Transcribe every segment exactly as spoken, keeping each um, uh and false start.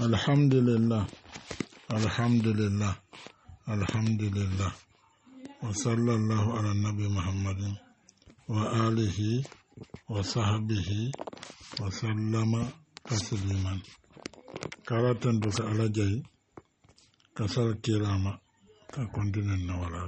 Alhamdulillah, alhamdulillah, alhamdulillah. Wa sallallahu ala nabi Muhammadin wa alihi wa sahbihi wa sallama tasliman. Karatan duka alajai kasar kirama ka kontinen na wala.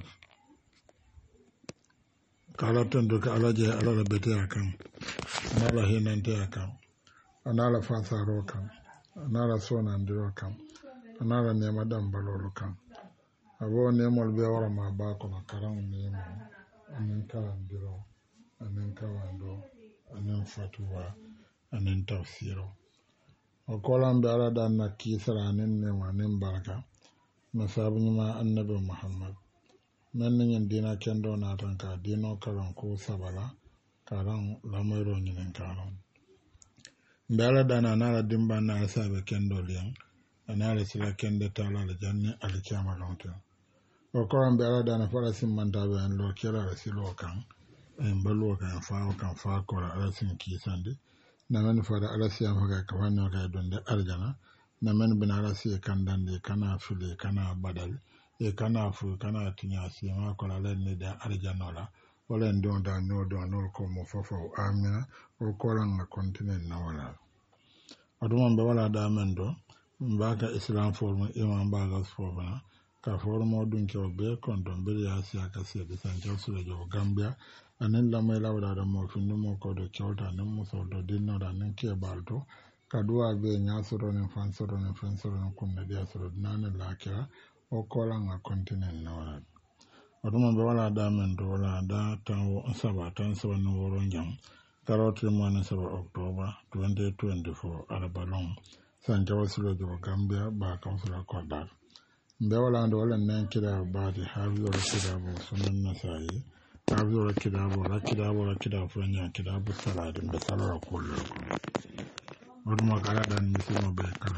Karatan duka alajai alala bete akan, anala hinante akan, anala fasaro akan, anala sonandiro akan, anala nema dambalolo kan. Abo nemol be wara ma ba kono karan nemo anen kalandiro anen kawando anen fatuwa anen tafsiro o kolan be ala dan na kisara anen nema anen baraka na sabu nyima annabi Muhammad men nyen dina kendo na tan ka dino karan ko sabala karan lamero nyen karan be ala dan na dimba na sabe kendo liyan anala sila kende tala la janne alikiyama lonte o koran be ala dana fara simmanta be en lo kera la silo kan en balu kan fa kan fa ko ala sin ki sande na men fara ala siyam ga ka wanno ga donde arjana na men bin ala si kan dande kana fule kana badal e kana fu kana tinya si ma ko la ne da arjana la wala ndon da no do no ko mo fofo amina o koran na continent na wala aduma be wala da men do mbaka islam form imam baga form ka form odun ke be kon don be ya sia ka se de san jaw sura jo gambia anen la mai lawda da mo findu mo ko do kyauta nan mo so do dinno da nan ke balto ka duwa be nya soro ne fan soro ne fan soro ne kun da dia soro nan la kira o ko la nga continent na wala oduma be wala da men do wala da tan saba tan saba no woro njam karoti mo na saba october twenty twenty-four arabalong san jawa silo jo gambia ba kan sura kodar mbe wala ndo wala nan kida ba di hawo kida bo sunan nasai hawo kida bo la kida bo la kida fanya kida bo salade mbe salora kullu oduma kala dan misimo be kala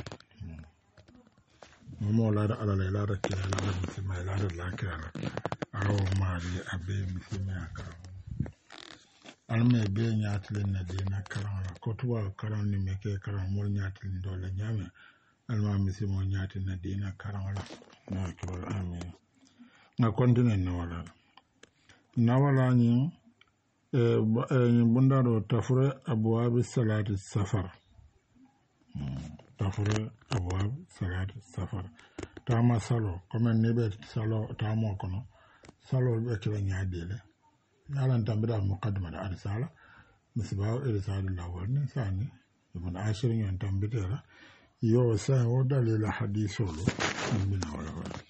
no mo la da ala la da kida la misimo la da la kida awo mari abe misimo aka alme be nyaatle na de na karala ko tuwa karan ni meke karan mol nyaatle dole nyame alma misi mo nyaati na de na karala na ko amen na continent na wala na wala ni e bunda do tafure abwab salat safar tafure abwab salat safar tama salo comme nebe salo tamo kono salo be kila nyaadele yalan tambida muqaddima da arsala misbahu irsal lawal ni sani ibn ashir yon tambida yo sa o dalil haditholo min wala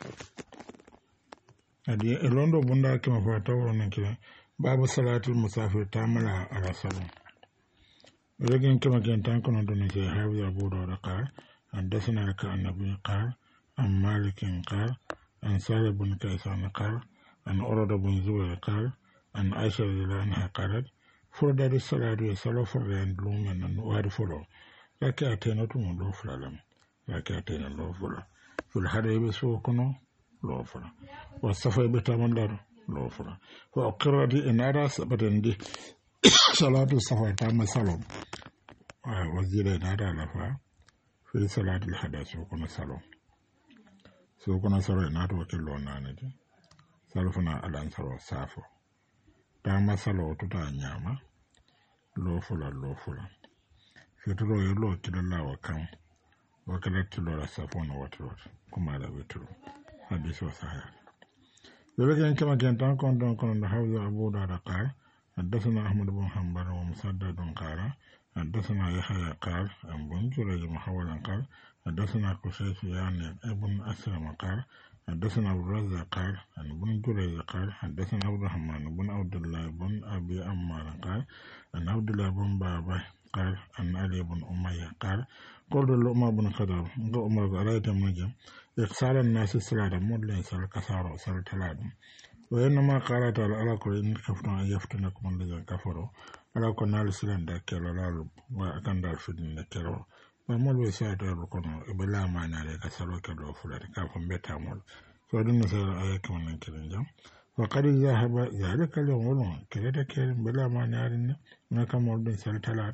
adi elondo bunda kema fata wona kila babu salatul musafir tamala ala sallam regen kema gen tan kono don ke hawi abu dawud qal حدثنا كان النبي قال عن مالك قال عن سالم بن كيسان قال عن أرد بن زبير قال an aisha radhiyallahu anha qalat furda salatu ya salo furda en lumen nan wadi fulo laki atena to lo fulalam laki atena lo fula ful hada be so kono lo fula wa safa be tamandar lo fula wa qirati inara sabadandi salatu safa ta masalo wa wazira nada lafa fil salatu al hada so kono salo so kono salo na to kello nanade salfuna alan salo safo tama salo tuta nyama lo fula lo fula fitro yo lo kidalla wa kan wa kala tilo la safona watro kuma la wetro hadiso sahih lele kan kama kan tan kon don kon da hawza abu da qal حدثنا أحمد بن حنبل ومسدد قال حدثنا يحيى قال عن بن جريج محولا قال حدثنا قشيش يعني ابن أسلم قال حدثنا أبو الرزاق قال عن ابن جريج قال حدثنا عبد الرحمن بن عبد الله بن أبي عمار قال عن عبد الله بن بابا قال عن علي بن أمية قال قلت لأمر بن خطاب أمر رأيت منجم إقصال الناس الصلاة مدلين سال كسارو سال تلادم وإنما قال تعالى على كل إن كفروا أن يفتنكم الذين كفروا على كل نال سلام دكيلو لالو وأكن دار فدين دكيلو ومول وسائر الكونو إبلا ما نالي كسارو كلو فلان كافم بيتا مول فدين سال أيك من كلنجام وقد ذهب ذلك اليوم ولون كلتا كلم بلا ما نالين نكمل دين سال تلاد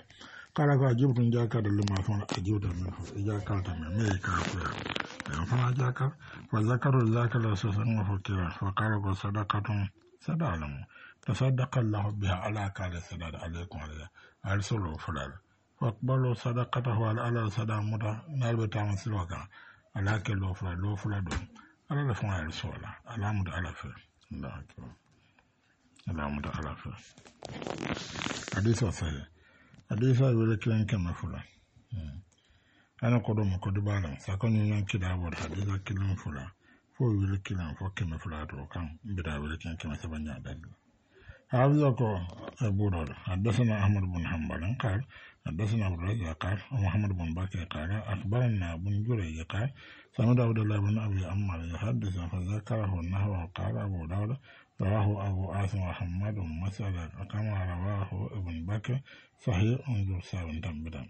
kala ko ajibtum jakar lima fon ajibta min jakar ta me ka ko ya fa jakar fa zakaru zakala sasan wa fakira fa kala ko sadaqatun sadalam tasaddaqa Allah biha ala kala sadaq alaykum ala arsulu fulal faqbalu sadaqatahu ala ala sadamuta nalbe tamasloka ala ke lo fulal lo fulal do ala la fon arsola ala muda ala fa Allah akbar ala muda ala fa hadith sahih hadisa wele kiran kama fula ana kodo mo kodo balan sakon nyon kida wor hadisa kilan fula fo wele kilan fo kama fula to kan bida wele kiran kama sabanya dal hawiya ko abu dawud hadathana ahmad bin hanbal qal hadathana abu razzaq qal muhammad bin bakr qala akhbarana ibn juray qal سمع داود الله بن أبي عمار يحدث فذكره نحوه قال أبو داود رواه أبو عاصم وحماد مسألة كما رواه ابن بكر صحيح انظر سابن تنبدا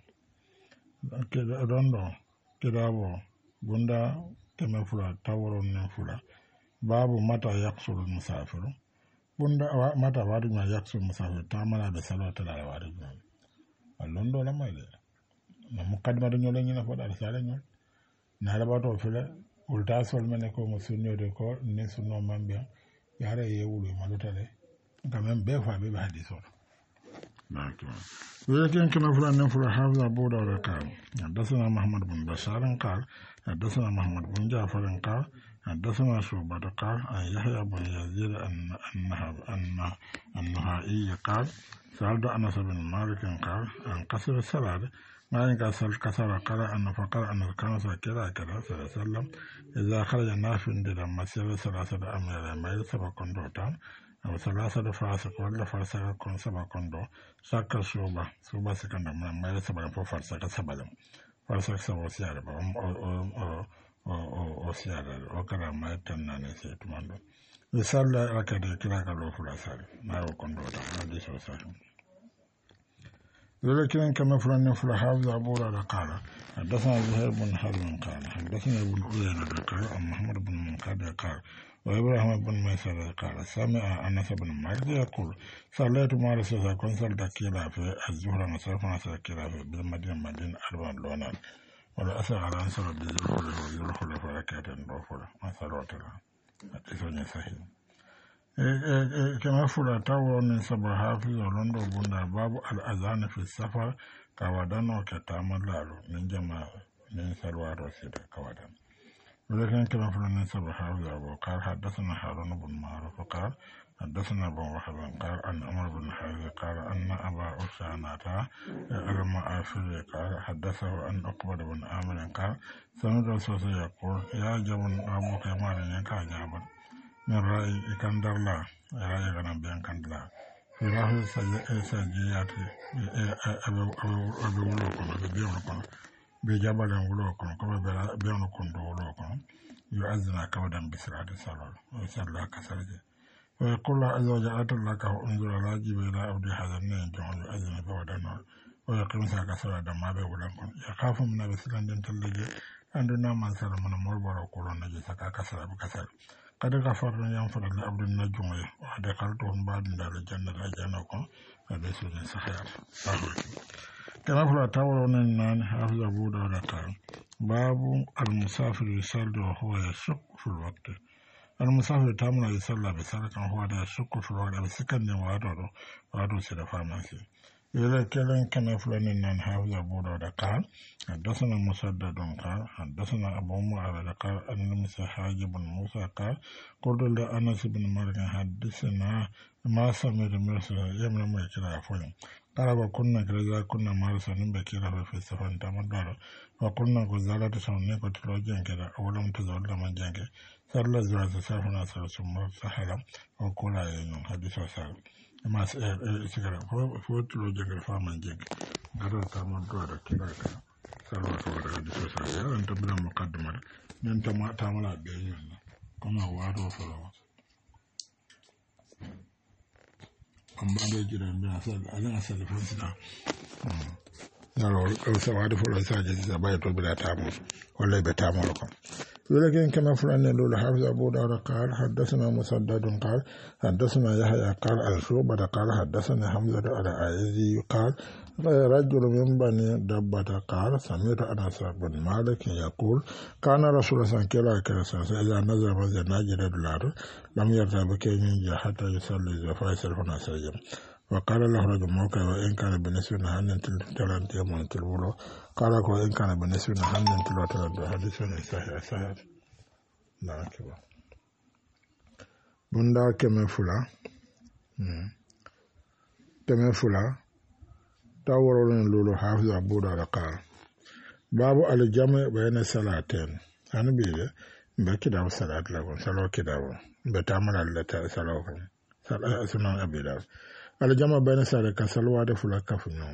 كده روندو كده أبو بندا كما فلا تورون نفلا باب متى يقصر المسافر بندا متى وارد ما يقصر المسافر تعمل على صلاة الوارد اللوندو لما يلي مقدمة نيولين ينفضل رسالة نيول narabato fele ulta sol mene ko mo sunno de ko ne sunno mambia yare ye wulu malutale quand même be fa be hadiso d'accord ولكن كما فلان نفر حافظ أبو داود قال حدثنا محمد بن بشار قال حدثنا محمد بن جعفر قال حدثنا شعبة قال عن يحيى بن يزيد أن أن النهائي قال سألت أنس بن مالك قال عن قصر الصلاة ما ينكسر كسر قال أن فقال أن كان كذا كذا صلى الله عليه وسلم إذا خرج الناس من المسير ثلاثة أميال ما يسبق كندوتان أو ثلاثة فاسق ولا فاسق كن سبع كندو سكر شوبة شوبة سكنا ما يسبق ففاسق سبعة فاسق سبعة سيارة أو أو أو أو سيارة أو كذا ما يتناني سيتماندو يسال ركض كذا كلو فلاسار ما هو كندوتان هذا شو سهم ولكن كما فلان فلا حافظ أبو داود قال حدثنا زهير بن حرب قال حدثنا ابن عيينة قال عن محمد بن منقدر قال وإبراهيم بن ميسر قال سمع أنس بن مالك يقول صليت مع رسول الله كن صلت كلا في الظهر نصرف نصر كلا في بالمدينة مدينة أربع لونان ولا أسأل على أنصر بذل خلف وذل خلف ركعة نوفل ما صلوات الله حديث صحيح كما فلا تاون سبع حافظ ولندو بنا باب الأذان في السفر كوادان وكتامل لالو من جماعة من سلوات وسيدة كوادان ولكن كما فلا سبع حافظ أبو قال حدثنا هارون بن معروف قال حدثنا أبو وهب قال أن عمر بن حارث قال أن أبا أسامة المعافر قال حدثه أن عقبة بن عامر قال سمعت رسول يقول يا جبن أبو كمال ينكا جابن من رأي كندر لا رأي غنم بين كندلا في رأي سجيات أبو أبو ولوكم أبو بيونكم بجبل ولوكم كم بيونكم ولوكم يؤذن كودا بسرعة الصلاة ويصلى كسرجة ويقول الله عز وجل أتلك وانظر على جبل عبد هذا النين جون يؤذن كودا ويقيم ساك سرعة ما بيولكم يخاف من بسلان تلجي عندنا من سر من مربر وقولون نجي ساك كسر بكسر قد غفرنا ينفر لعبد النجوم ودخلتهم بعد دار الجنة الجنة هذا سنة صحيح كما فلا تورون النان حافظ أبو داود قال باب المسافر يصلي وهو يشك في الوقت المسافر تامل يصلي بسرعة وهو يشك في الوقت بسكن وادو وادو سيدا فارماسي إذا كان كما فلان النان حافظ أبو داود قال حدثنا مسدد قال حدثنا أبو معاذ قال أن مسحاج بن موسى قال قلت لأنس بن مالك حدثنا ما سمعت من رسول يمن ما يكلا فلان قال وكنا كذا كنا مارسا نبكيلا في السفر تمدار وكنا غزالة سوني كتلو جنكلا أولم تزول من جنك صلى زواج سافنا سرسم سحلا وكلا ينون حديث وسال ما سكرا فوتلو جنك فامن جنك قال تمدار كلا كلا صلوات الله حديث وسال يا أنت بلا مقدمة أنت ما تعمل بيننا كما وارو فلوس amma da jiran da asal azan asal fansida yaro sawadi fo saje da bai to bila tamu wallahi be tamu ko ولكن كما فلان لول حافظ أبو داود قال حدثنا مسدد قال حدثنا يحيى قال الشعبة قال حدثنا حمزة على عايزي قال رجل من بني دبة قال سمعت أنس بن مالك يقول كان رسول الله صلى الله عليه وسلم إذا نزل منزل ناجر الدولار لم يرتب كي حتى يصلي فيصل هنا سجن وقال له رجل موقع وإن كان بالنسبة لهن تلانت يوم تلولو قال وإن كان بالنسبة لهن تلانت حديث صحيح صحيح لا كبا بندا كم فلا كم فلا تاورون لولو حافظ أبو داود قال باب الجمع بين الصلاتين أنا بيجي بكده الصلاة لكم صلوا كده بتعمل على صلوا صلاة سنة أبي داود الجمع بين الصلاتين كصلوات فلا كفنون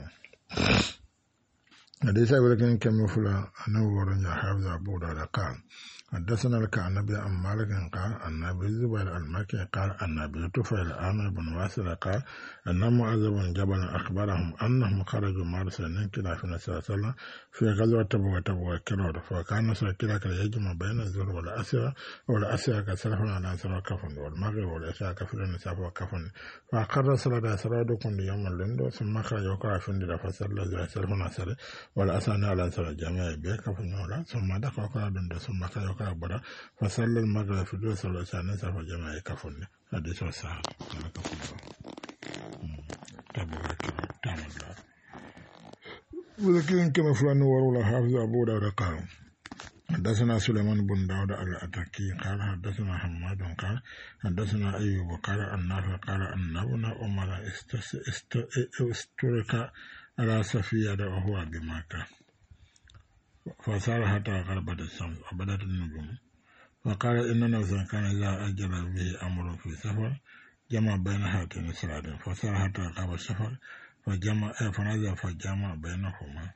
حديث أبو لكن كم فلا أنا ورنا حافظ أبو داود قال حدثنا لك عن النبي عن مالك قال النبي الزبير المكي قال النبي طفيل عامر بن واسل قال أن معاذ بن جبل أخبرهم أنهم خرجوا مع رسول الله كلا في النبي صلى الله عليه وسلم في غزوة تبوك تبوك كيلور فكان رسول كلا كلا يجمع بين الزهر والأسرة والأسرة كسلفنا على سرى كفن والمغرب والعشاء كفر النساء وكفن فأقر صلاة سرى دكون يوم اللندو ثم خرج وقع في الندى فصلى زي سلفنا سرى والأسرة على سرى جميع بيك كفن ولا ثم دخل وقع دندو ثم خرج وقع بدا فصلى المغرب في دو صلى النساء وجميع كفن حديث الصحابة كفن ولكن كما فلان ورولا حافظ أبو داود قال حدثنا سليمان بن داود الأتكي قال حدثنا حماد قال حدثنا أيوب قال النافع قال أن ابن عمر استرك على سفينة وهو بمكة فصار حتى غربت الشمس وبدت النجوم فقال إن نفسا كان إذا أجل به أمر في سفر جمع بين هاتين الصلاتين فصار حتى غاب السفر فجمع فنزل فجمع بينهما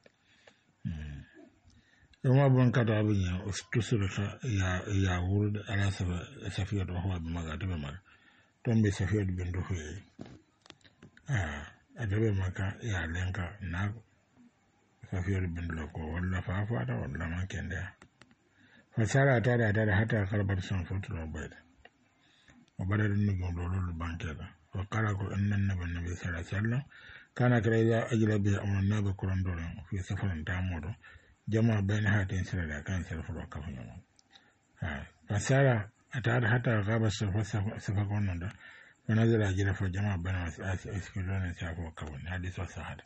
يوم بن كتابين استسرق يا يا ولد على سفينة وهو بمكة بمكة توم بسفينة بنت خوي آه أدبي مكة يا لينكا ناق سفينة بنت لكو ولا فافا ولا ما كان ده فصار أتارا أتارا حتى قربت الشمس وبيت وبدأ النجوم لولو البانكيرا وقال أن النبي النبي صلى الله عليه وسلم كان كلا إذا أجل به أمر النبي قرآن دولهم في سفر تامر جمع بين هاتين سلالة كان سلفر وكفن فصار أتارا حتى غاب السفر سفقون ده ونزل أجل فجمع بين أسكيلون سفر وكفن حديث وصحة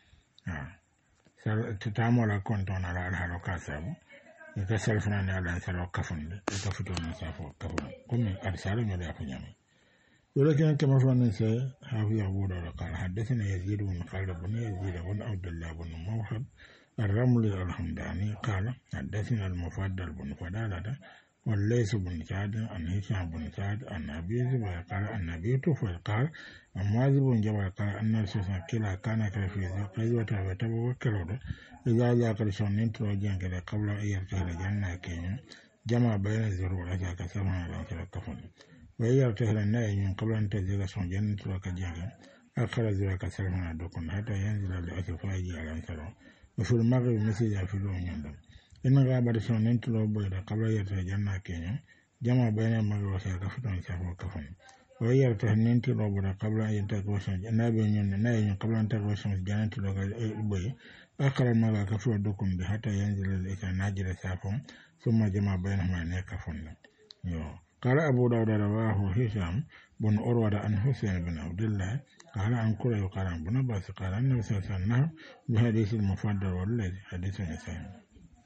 تتعامل كنتون على الحلقة سابو يكسر فنان على سلو كفن يكفتون مسافة كفن كم أرسال من يفنيهم ولكن كما فنان سي حافظ أبو داود قال حدثنا يزيد بن خالد بن يزيد بن عبد الله بن موهب الرملي الحمداني قال حدثنا المفضل بن فضالة والليث بن سعد عن هشام بن سعد عن أبي زبير قال أن أبي طفيل قال عن معاذ بن جبل قال أن الرسول كلا كان في غزوة تبوك كيلور إذا ذاك الشون ننتو جنك قبل أن يرتهل جنة كينيا جمع بين الزهر والعشاء كسرنا على كفن ويرتهل النائم قبل أن تنزل شون جنة وكجنك أخر الزهر كسرنا دكون حتى ينزل الأسفاجي على أنسره وفي المغرب مثل في لون يندم إن غابة شون ننتو بيضا قبل أن يرتهل جنة كينيا جمع بين المغرب والعشاء كفتون سافو كفن ويرتهل ننتو بيضا قبل أن ينتهل نائم قبل أن تنزل شون جنة وكجنك أقرأ المرأة كفر دكم حتى ينزل الإنسان ناجر سافهم ثم جمع بينهما نيكفون قال أبو داود رواه هشام بن أروى عن حسين بن عبد الله قال عن كرة قال عن بن عباس قال النبي صلى الله عليه وسلم بحديث المفضل والذي حديث نسائي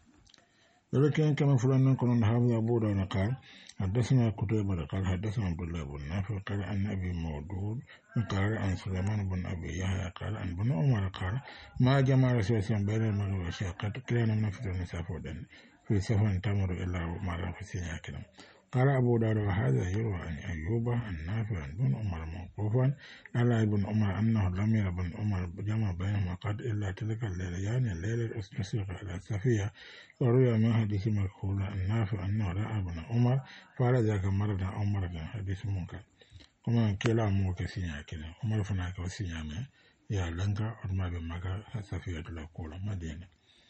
ولكن كما فلان نكون حافظ أبو داود قال حدثنا قتيبة قال حدثنا عبد الله بن نافع قال عن أبي مودود قال عن سليمان بن أبي يحيى قال عن بن عمر قال ما جمع رسول الله بين المغرب والعشاء قد كان من فتن النساء في سفر تمر إلا مرة في سنة كلام قال أبو داود وهذا يروى عن أيوب عن نافع عن بن عمر موقوفا على ابن عمر أنه لم يرى ابن عمر جمع بينهما قد إلا تلك الليلة يعني الليلة الاستسيق على السفية وروي من حديث مكحول عن نافع أنه رأى ابن عمر فعل ذاك مرة أو مرة حديث منكر كما كلا موك سينيا كلا عمر فناك وسينيا من يا لنكا أرما بمكة سفية الأقول مدينة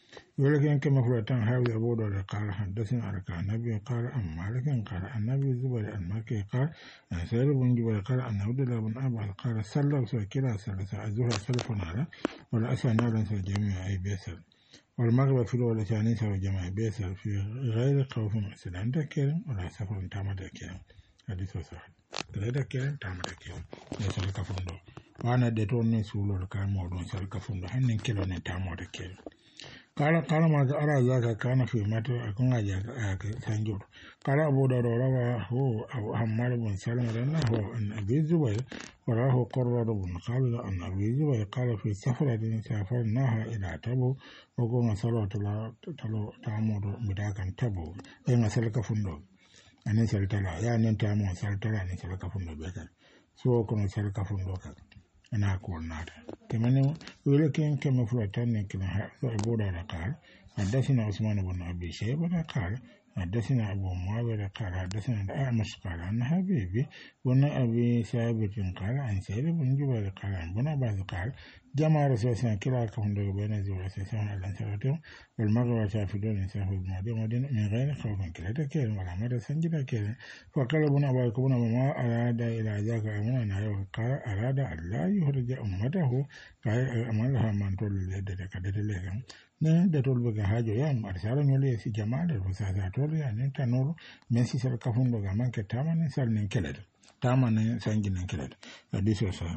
ولكن كما فلتان هذا أبو داود قال حدثنا على النبي قال أم مالك قال النبي زبير المكي قال أن سعيد بن جبير قال أن عبد الله بن عباس قال صلى كلا صلى الظهر سلف على ولا أسى نارا جميع أي بيسر والمغرب في الأولى ثاني سوى جماعة بيسر في غير خوف مسلم ذكر ولا سفر تام ذكر حديث صحيح غير ذكر تام ذكر ليس لك فندو وأنا دتوني سولو الكلام موضوع سلك فندو هنن كيلو نتام ذكر قال قال ما أرى ذاك كان في متى أكون أجاك سنجور قال أبو داود رواه هو حماد بن سلمة لأنه هو أن أبي زبير وراه قرر بن خالد أن أبي زبير قال في سفرة سافرناها إلى تبو وقوم صلاة تلو تعمد بداك تبو إن سلك فندق أن سلتلا يعني تعمد سلتلا أن سلك فندق بك سوى كن سلك فندق أنا أقول نار كمان ولكن كما فلتان كما أبو داود قال حدثنا عثمان بن أبي شيبة قال حدثنا أبو معاوية قال حدثنا الأعمش قال عن حبيبي بن أبي ثابت قال عن سعيد بن جبير قال عن بن عباس قال جمع رسول الله كلا كفندق بين زوجة سنة الأنصار والمغرب شافدون سافر المدينة من غير خوف كلا تكيل ولا مدى سنجد كيل فقال ابن أبي كبن ما أراد إلى ذاك أمنا قال أراد أن لا يخرج أمته قال أمالها من طول اليد كدت لهم ne da tol be hajo yan arsala nyole si jamaade ko sa sa tol ya ne tanoro men si sel kafundo ga manke tamane sal nen kelede tamane sangi nen kelede hadiso sa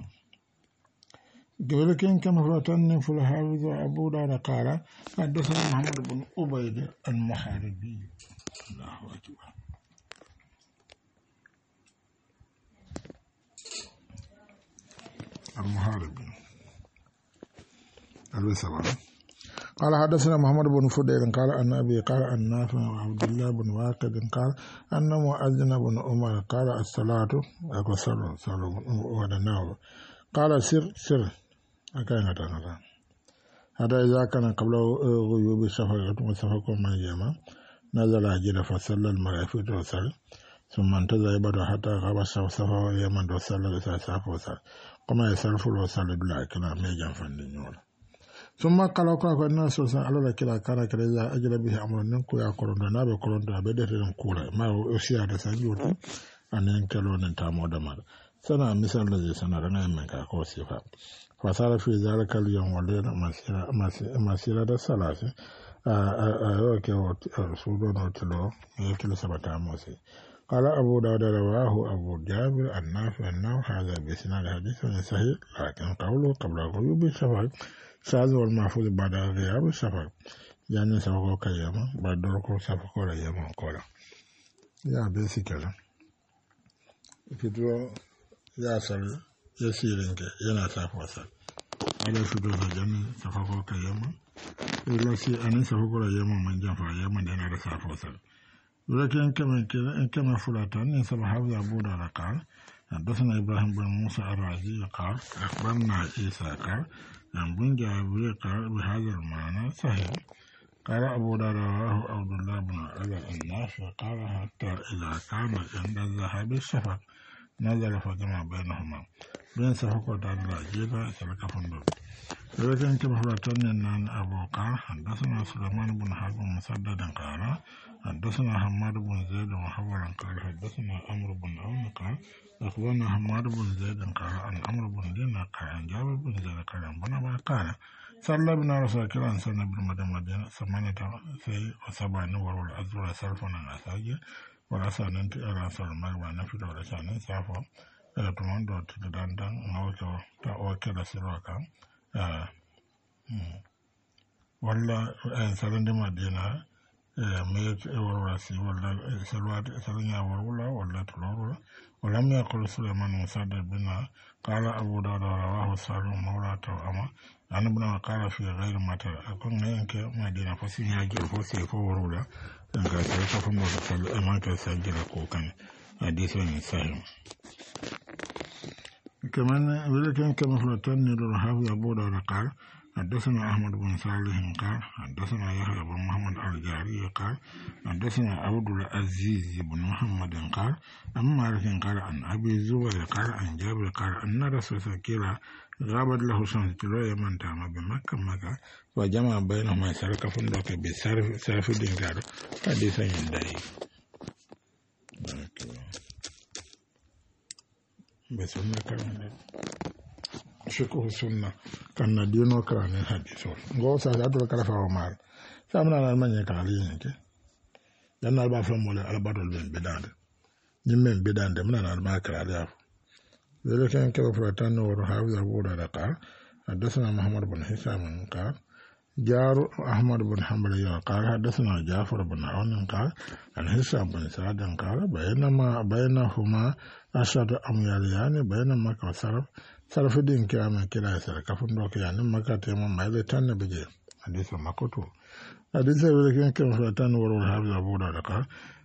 ولكن كما فلتان فل حافظ أبو داود قال حدثنا محمد بن عبيد المحاربي الله أكبر المحاربي الوسبع قال حدثنا محمد بن فضيل قال أن أبي قال أن نافع وعبد الله بن واقد قال أن مؤذن بن عمر قال الصلاة أكو صلوا صلوا ودناو قال سر سر أكاين تانا هذا إذا كان قبل غيوب السفر وسفر من يما نزل أجل فصلى المرافق وصل ثم انتظر يبدو حتى غاب السفر ويمن وصل لسافر وصل كما يصرف وصل بلا كلام يجان فندنيول ثم قال وقال الناس صلى الله عليه وسلم كان كذا أجل به أمر ننكو يا قرون نابي قرون بدأت نقول ما هو أشياء سنجوت أن ينكلوا ننتامو دمار سنة مثل الذي سنة رنا منك أكوسيفا فصار في ذلك اليوم والليلة مسيرة مسيرة الثلاثة أوكي سودون وتلو يكل سبعة موسي قال أبو داود رواه أبو جابر النافع أنه هذا بسناد حديث صحيح لكن قوله قبل غيوب السفر شاذ والمحفوظ بعد غياب السفر يعني سفر كيما بعد دوركو سفر كيما كولا يا بيسيكلا كتو يا سل يسيرنك ينا سفر سل على شدو جن سفر كيما إلا سي أن سفر كيما من جنفا يما دينا سفر سل ولكن كما كما فلاتان سبح حفظ أبو داود قال حدثنا إبراهيم بن موسى الرازي قال أخبرنا عيسى قال عن بن جابر قال بهذا المعنى صحيح قال أبو داود رواه عبد الله بن علي النافع قال حتى إذا كان عند الذهاب السفر نزل فجمع بينهما بين سفك وتعالى جيدا سلك فندق ولكن كما فلاتان أن أبو قال حدثنا سليمان بن حرب مسدد قال حدثنا حماد بن زيد وحولا قال حدثنا عمرو بن عون قال أخبرنا حماد بن زيد قال عن عمرو بن دينار قال عن جابر بن زيد قال عن بن عباس قال صلى بنا رسول الله صلى الله عليه وسلم مدينة ثمانية في وسبع نور والأزرع سلفنا الأساجي والأسان أنت على صلى المغرب نفيد والأسان سافر تمان دو تداندان نوكو تأوكل سلوكا ولا سلند مدينة ميت وراسي ولا سلوات سلنيا ولا ولا تلورا ولم يقل سليمان مسدد بنا قال أبو داود رواه سالم مولى توأما أنا ابن قال في غير متى أكون إنك مدينة فسيها جل فسي فورولا إنك سيكون مسل أمانك سجل كوكان حديث صحيح كمان ولكن كما فلتن الرحاب أبو داود قال حدثنا أحمد بن صالح قال حدثنا يحيى بن محمد الجاري قال حدثنا عبد العزيز بن محمد قال عن مالك قال عن أبي الزبير قال عن جابر قال أن رسول الله غابت له شمس كيلو يمن تام بمكة مكة وجمع بينهما سرك فندق بسرف سرف دينار حديثا يندعي بس ما كان شكوه السنة كان دينو كان الحديث غو سادات وكلا فاومال سامنا المانيا كالين كي لأن الباب فمولا على بعض البين بدان نمين بدان من الما كلا ذلك كان كيف فتان ورحاوي أبو قال حدثنا محمد بن حسام قال جار أحمد بن حنبل قال حدثنا جعفر بن عون قال عن حسام بن سعد قال بينما بينهما أشهر أمياليان بين مكة وسرف سرف دين كلام كلا سرف كفندوك يعني مكة تيم ما يلتن بجي حديث مكتو حديث ذلك كان كيف فتان ورحاوي أبو قال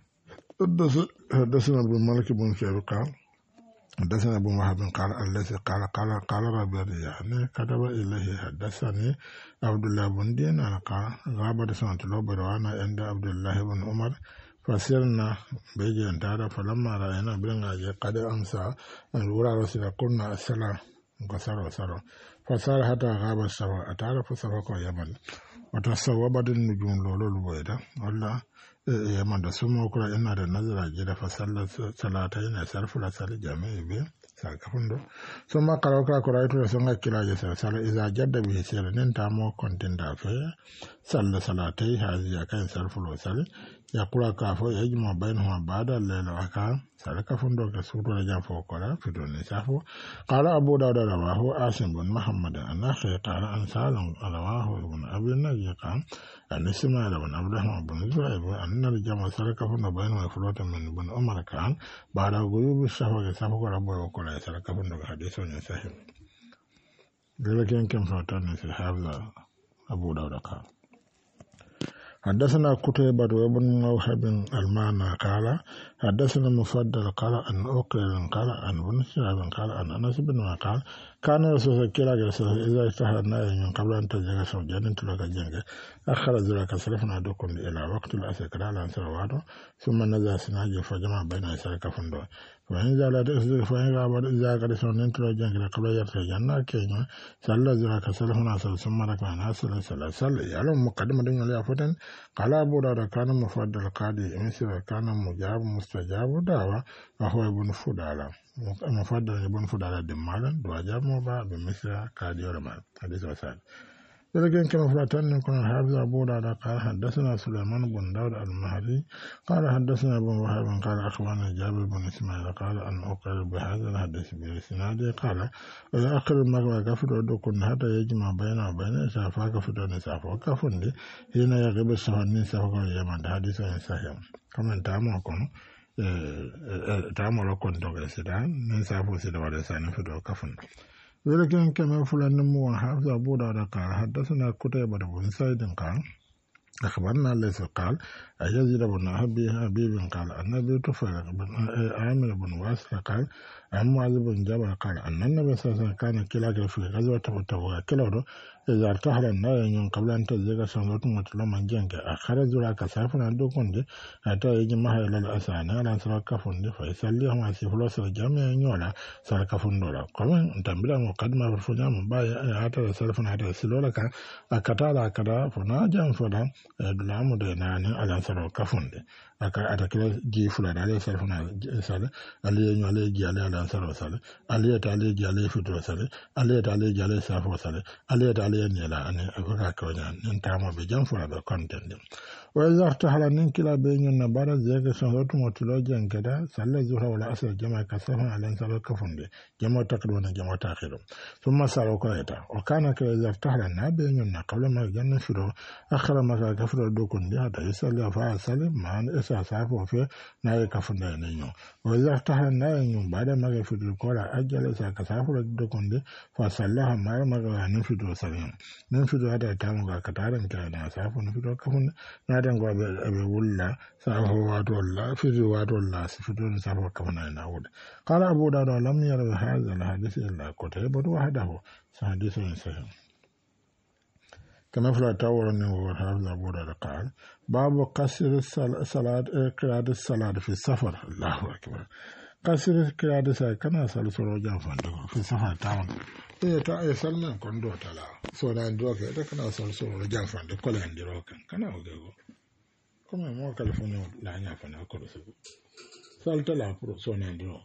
حدثنا ابن مالك بن شعيب قال حدثنا ابو وهب قال الذي قال قال قال ربي يعني كتب اليه حدثني عبد الله بن دينار قال غابت سنة لو بروانا عند عبد الله بن عمر فسرنا بيجي انتهى فلما رأينا بلنا قد أمسى الأولى رسل قلنا السلام قصر وصر فصار حتى غاب السوا أتعرف سفق يمن وتصوبت النجوم لولو البويدة والله يمن دسوم وكرا إن هذا نزل جدا فصلى صلاتين يسرف لسال جميع به سالكفندو ثم قرأ كرا قرأت رسولنا كلا يسر سال إذا جد به سير ننتامو كنتين دافع صلى صلاتي هذه كان سرف لسال يقول كافو يجمع بينهما بعد الليل وكان سالكفندو كسوط رجع فوقلا في دون سافو قال أبو داود رواه عاصم بن محمد النخعي قال عن سالم رواه ابن أبي النجي قال أن إسماعيل بن عبد الرحمن بن زهير أن الجمع سالكفندو بينهما فلوت من بن عمر كان بعد غيوب الشفق سافو ربه وكلا سالكفندو حديث صحيح ذلك كم فتن في حافظ أبو داود قال حدثنا قتيبة بن موهب المعنى قال حدثنا مفضل قال أن أقل قال أن بن شهاب قال أن أنس بن قال كان رسول الله صلى الله إذا اشتهى النائم من قبل أن تزيغ سوجان تلك جنگ أخر ذلك سلفنا دوكم إلى وقت الأسر كلا أن سرواته ثم نزل سناجي فجمع بين إسرائيل كفندو فإن زالت إسرائيل فإن غابت إذا قد سنين تلك جنگ قبل يرسل جنة كينو سأل ذلك سلفنا سل ثم ركبنا سل سل سل يعلم مقدمة دون اليافتن قال أبو داود كان مفضل قاضي مصر كان مجاب مستجاب دعوة وهو ابن فدالة مفضل ابن فدالة دمالا دواجاب مبا بمصر قاضي ورمان حديث وسائل لكن كما فلاتان يكون حافظ أبو داود قال حدثنا سليمان بن داود المهدي قال حدثنا ابن وهب قال أخبرنا جابر بن إسماعيل قال أن أقر بهذا الحديث بإسناده قال آخر المغرب كفر ودكن حتى يجمع بين وبين إسافا كفر ونسافا وكفر هنا يغيب السهرين سافا اليمن حديث صحيح كما انتعموا كنوا تعمل كنت وكسدان نسافا سيدا ولسان فدو كفر ولكن كما فلان مو حافظ أبو داود قال حدثنا قتيبة بن سعيد قال أخبرنا ليس قال أيزيد بن حبيب قال النبي تفرق بن عامر بن واسع قال عن معاذ بن جبل قال أن النبي صلى الله عليه وسلم كان كلا في غزوة تبوك كلا إذا ارتحل النار يوم قبل أن تزيغ سنوات متلما جنك أخرج ذلك سافنا دوكوندي حتى يجمع إلى الأسانة على سرق فندي فيسليهم أسفلوس الجامع ينولا سرق فندولا كما تنبلا مقدمة فرفجا مبايا حتى سلفنا حتى سلولك أكتالا أكتا فناجا فلا دلام ديناني على سرق فندي aka atakila ji fulani ale sarfuna sale ale nyo ale ji ale ala saro sale ale ta ale ji ale fito sale ale ta ale ji ale safo sale ale ta ale ni la ani aka kawnya nta mo be jam fula be content wa zarta hala nin kila be nyon na bara zega son hotu motulo jangada salla zuhra wala asr jama ka safa ala saro kafunde jama takdo na jama takhiru thumma saro ko eta o kana ka zarta hala na be nyon na qabla ma janna firo akhara ma ka gafro do kun dia da yusalla fa salim man sa safo fe na yi kafin da yanayin wa za ta hannun na yin ba da maga fito kola ajiyar sa ka safo da dokunde fa sallaha ma maga hannun fito sarin nan fito hada ta muga ka tarin ta na safo na fito kafin na dan gwa abe wulla safo wato la fito wato la su fito da safo kafin na wuda qala abu dawud lam yara hadha al hadith illa kutayba wa hadahu hadithun sahih كما فلا تاورن وحافظ أبو داود قال باب قصر الصلاة قراءة الصلاة في السفر الله أكبر قصر قراءة الصلاة كما صلى سورة جافان في السفر تاون إيه تا إيه سلمان كندو تلا سورة اندروك إيه كنا صلى سورة جافان كل اندروك كنا وجهه كما مو كالفونيو لا نافن أكل سبب سالت لا برو سورة اندروك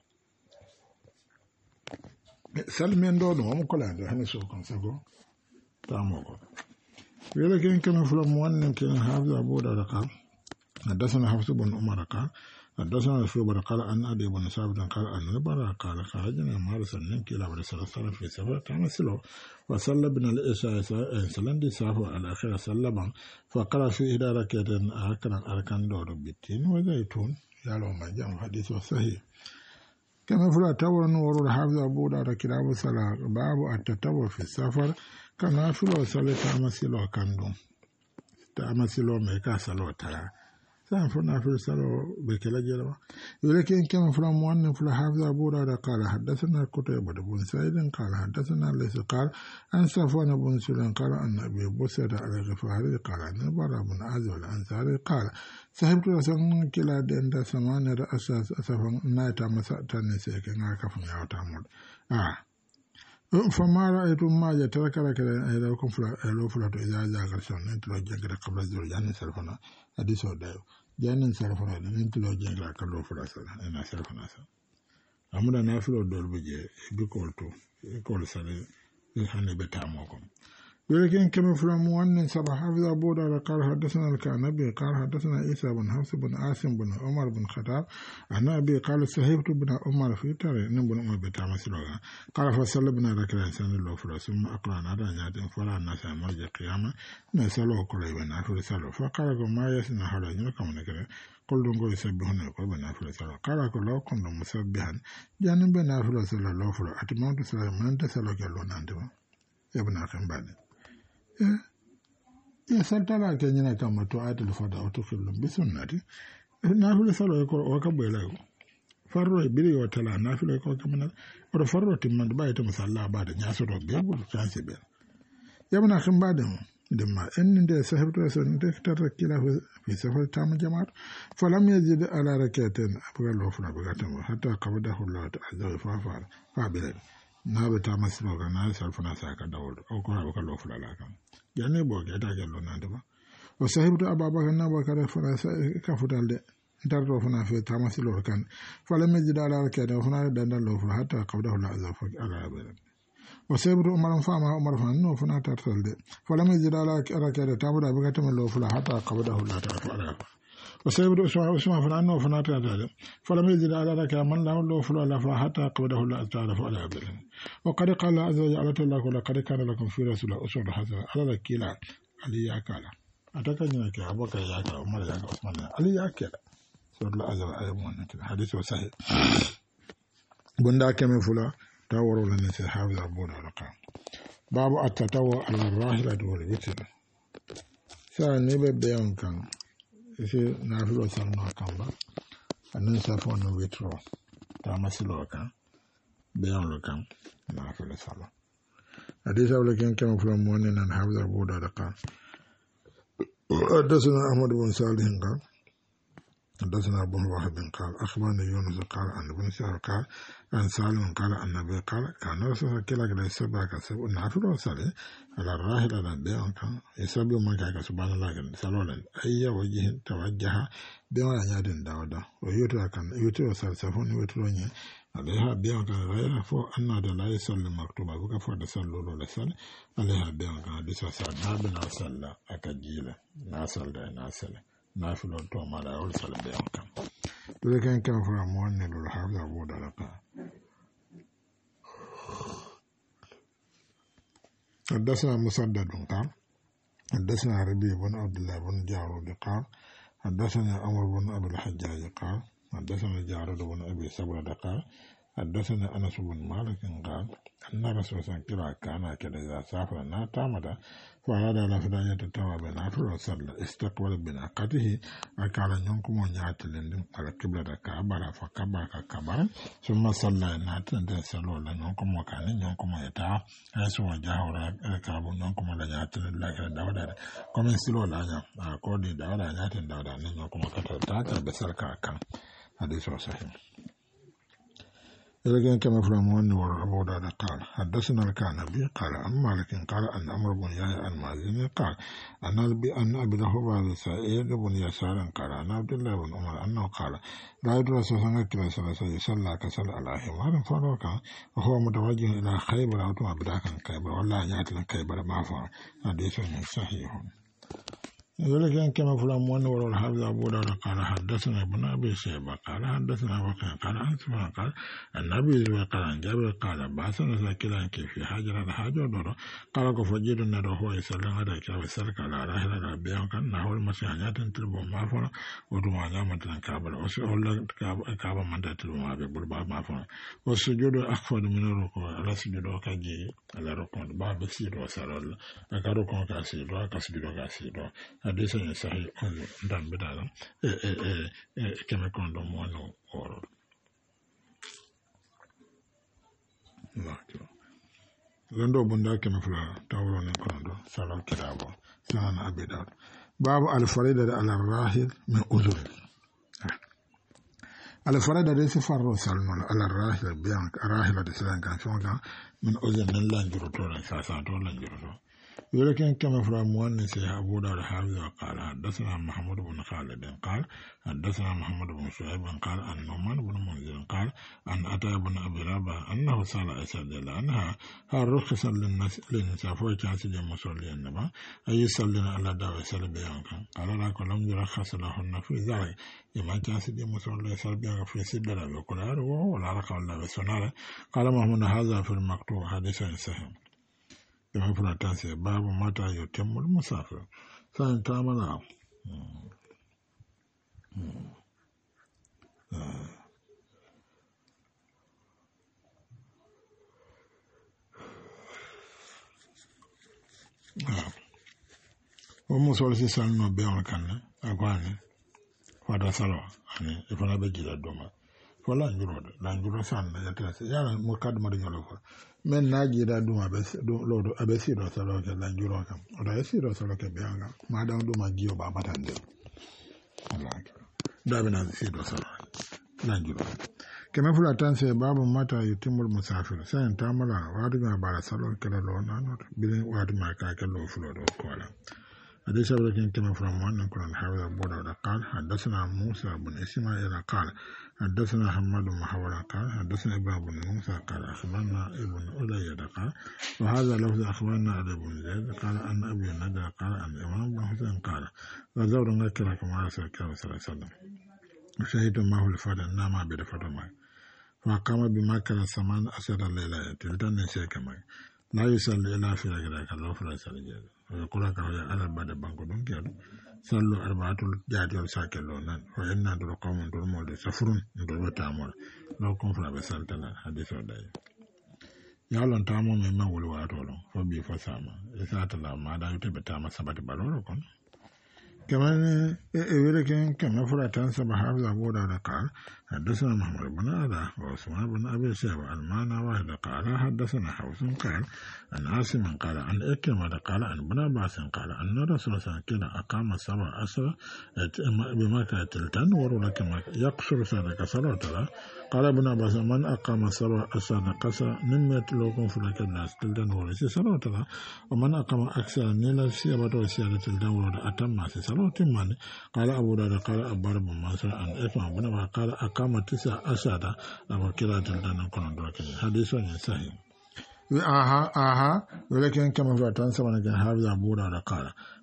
سلمان دو نو كل اندروك هني سو كن سبب تامو ولكن كما فلان موانن كان حافظ أبو داود قال حدثنا حفص بن عمر قال حدثنا شعبة قال أن أبي بن ثابت قال أن البراء قال خرجنا مع رسول الله كلا برسول الله في سفر كان سلو وصلى بنا العشاء سلندي سافو على آخر سلبا فقرأ في إحدى ركعتين أركان أركان دور بالتين وزيتون يالو ما جاء حديث صحيح كما فلا تور نور حافظ أبو داود كتاب الصلاة باب التتبع في السفر كان فلو صلى تامسلو كاندو تامسلو ميكا سلو تلا سان فنا في سلو بكلا جلوا ولكن كما فلا موان فلا حافظ أبو داود قال حدثنا قتيبة بن سعيد قال حدثنا ليس قال أن صفوان بن سليمان قال أن أبي بصير على الغفاري قال أن البراء بن عازب الأنصاري قال صاحبت رسول كلا دندا سمانة أساس أسفن نايتا مسأتني سيكن عكفن يوتامود آه فما رأيت ما يترك لك لكم فلا لو فلا إذا جاء رسول أنت لو جاء قبل الزور جان سلفنا حديث ودايو جان سلفنا أنت لو جاء قبل فلا سلا أنا سلفنا سلا أمنا نافلو دول بيجي بيقول تو بيقول سلا يخلي بتاموكم ولكن كما فلا موان سبع حافظ أبو داود قال حدثنا الكعنبي قال حدثنا عيسى بن حفص بن عاصم بن عمر بن خطاب عن أبي قال صحبت بن عمر في تاري بن عمر بتام سلوغا قال فصلى بنا ركعتين سن الله فلا ثم أقرأنا رانيات فلا الناس مرجع قيامة نسأله كل ابن في سلو فقال ما يسنا حرج لكم نكره قل دونغو يسبحون يقول بنا في سلو قال لو كنت مسبحا جانب بنا في سلو الله فلا أتمنى سلو من تسلو كلو نانتما ابن أخي بعد ya saltala ke nyina kama to atul fada to kullum bisunnati nafile salo ko o ka boyla ko farro biri o tala nafile ko kamana o farro timman ba ita musalla ba da nyaso do be bu chance be yabna khim ba da dimma en de sahibtu rasul de tata kila fi safar tam jamaat falam yazid ala rakatain abgal lo fula bagatam hatta qabadahu allah ta'ala fa fa fa bilal na bata maslo ga na salfana saka dawud o ko ba ka lo fula la kan janne bo ga ta jallo na de ba o sahibtu ababakar na bakar fara ka futalde dardo fana fe tamasilo kan falam yazid ala rakatain fana dandal lo fula hatta qabadahu allah azza fa ala bilal وسيبر عمر فاما عمر فانه فنا ترتلد فلم يجد على ركعه تابدا بكتم له فلا حتى قبضه لا تعرف على وسيبر اسمع اسمع فانه فنا ترتلد فلم يجد على ركعه من له له فلا حتى قبضه لا تعرف على وقد قال عز وجل الله لقد كان لكم في رسول الله اسوه حسنه على كلا علي ياكل اتكلم لك ابو بكر ياكل عمر ياكل عثمان علي ياكل سوره الازل ايه حديث صحيح بندا كم فلا تاوروا لنا في حافظ أبو داود باب التتوى على الراحلة والوتر ثاني بيان كان في نافلو سلمى كان با أن سافون ويترو تامسلو كان بيان لو كان نافلو سلمى حديث أولا كان كما في المؤمنين أن حافظ أبو داود قال حدثنا أحمد بن صالح قال حدثنا أبو واحد قال أخبرني يونس قال عن ابن سعد قال عن سالم قال عن النبي قال كان رسول كلا كلا يسبح كسب نافل وصلي على الراحل على البيان كان يسبح من كان سبحان الله كان سلولا أي وجه توجه بما يدين داودا ويوتر كان يوتر سلسفون يوتروني عليها بيان كان غير فو أن لا يصلي مكتوبة بك فو تسلل ولا سل عليها بيان كان دي سال نابنا صلى أكجيلا ناسل ده ناسل نافل تو ما لا يرسل بيان كان لكن كان فرا موان للحافظ أبو داود حدثنا مسدد قال حدثنا ربيع بن عبد الله بن جارود قال حدثنا عمر بن أبي الحجاج قال حدثنا جارود بن أبي سبرة قال حدثنا أنس بن مالك قال أن رسول الله كلا كان كذا إذا سافر ناتامدا فأراد الأفداية التواب نافر وصلى استقبل بناقته أكال ينكم ونياتل على قبلة كعبة فكبر ككبر ثم صلى ناتن تسلو لنكم وكان ينكم يتعى حيث وجهه ركاب ينكم لنياتل لكن داودا كما سلو لنا أقول داودا نياتل داودا ينكم كتر تاتا بسرك كان حديث صحيح. إذا كما فرمون وأبو داود قال حدثنا الكعنبي قال عن مالك قال أن عمرو بن يحيى المازني قال أن أن أبي له سعيد بن يسار قال أن عبد الله بن عمر أنه قال لا يدرس سنة كلا سنة يصلى كسل على حمار فروك وهو متوجه إلى خيبر أو تما بداك خيبر والله يأتي خيبر ما فعل حديث صحيح. ولكن كما فلان من وراء الحافظ أبو داود قال حدثنا ابن أبي شيبة قال حدثنا وكان قال عن سفيان قال النبي ذو قال عن جابر قال بعثنا ساكلا كيف في حاجة الحاجة دورة قال كفجر النار هو يسلم على كتاب السلك على راحلة الأبيان كان نحو المسيحيات تلبو ما فعل ودماء نعمة كابل وسأول كابل من تلبو ما بيقول باب ما فعل والسجود أخفض من الركوع على سجود كجي على ركوع باب سيد وسرل أكركوع كسيد وكسجود كسيد حديث صحيح دام بدالا كما كون دو مونو اور الله اكبر لندو بندا كما فلا تاولو نكون دو سلام كتابو سنن ابي داود باب الفريدة على الراحل من أذر الفريدة دي سفر سلم على الراحل بيان الراحل دي سلام كان شون من أذر من لانجرو تورا ساسا تورا لانجرو. ولكن كما فرا مؤنث أبو داود حافظ وقال حدثنا محمود بن خالد قال حدثنا محمد بن شعيب قال عن نعمان بن منذر قال عن أتى بن أبي رباح أنه سأل عائشة رضي الله عنها هل رخص للنساء في كاسد المصلي النبا أي يصلين على داوي سلبيان قال لك لم يرخص لهن في ذلك إما كاسد المصلي سلبيان في سدرة وقرار ولا رقم الله بسنارة قال محمد هذا في المكتوب حديث صحيح. كما فلا تنسى باب متى يتم المسافر فإن تعمل ومسؤول سيسالنا بيان كان أقواني فادا سلوى يعني إفنا بجي الدوما فلا نجرود لا نجرود سان يتلسي يعني مقدمة نجرود men naji da duma be lodo abesi do salo ke la juro kam o da esi do salo ke bianga ma da duma giyo ba matande Allah da bena esi do salo la juro kema fula tanse babu mata yutimul musafir sai tamala wadi ma bara salo ke lo na no bilin wadi ma ka ke lo fulo do kola حديث ولكن كما فرموا أن كنا حافظ أبو داود قال حدثنا موسى بن إسماعيل قال حدثنا حماد بن محور قال حدثنا إبراهيم بن موسى قال أخبرنا ابن أولية قال وهذا لفظ أخبرنا علي بن زيد قال أن أبي الندى قال أن إمام بن حسين قال وزور نكر كما رسول الله صلى الله عليه وسلم وشهد معه الفرد نام بدفر معه فقام بمكة ثمان عشر ليلة تلتن شيكما لا يصلي إلا في رجلك الله فلا يصلي ويقول لك على بعد بانكو دون كيلو صلوا أربعة جاتي وساكلوا نان وإن دول قوم دول مول سفرون دول بتامول لو كون فلا بسالتنا حديث وداي يالون تامو مما ولو أتولو فبي فساما إساتلا ما دا يتبتاما سبت بالورو كون كمان ولكن كما فلا تنسى بحافظ أبو داود قال حدثنا محمد بن آدى وعثمان بن أبي شيبة المعنى واحد قال حدثنا حوس قال عن عاصم قال عن إكرمة قال عن ابن عباس قال أن الرسول صلى الله عليه وسلم أقام سبع عشر بمكة تلتان ورولك يقصر سنك صلاة قال ابن عباس من أقام سبع عشر قصر نمت لكم فلك الناس تلتان ورسي صلاة ومن أقام أكثر نيلا سيابة وسيادة تلتان ورد أتم صلاة من قال أبو داود قال أبار بن منصور عن إكرمة بن عباس قال أقام تسع عشر أبو كلا تلتان كنا دوكي حديث صحيح. آها آها ولكن كما فتان سمعنا كان حافظ أبو داود قال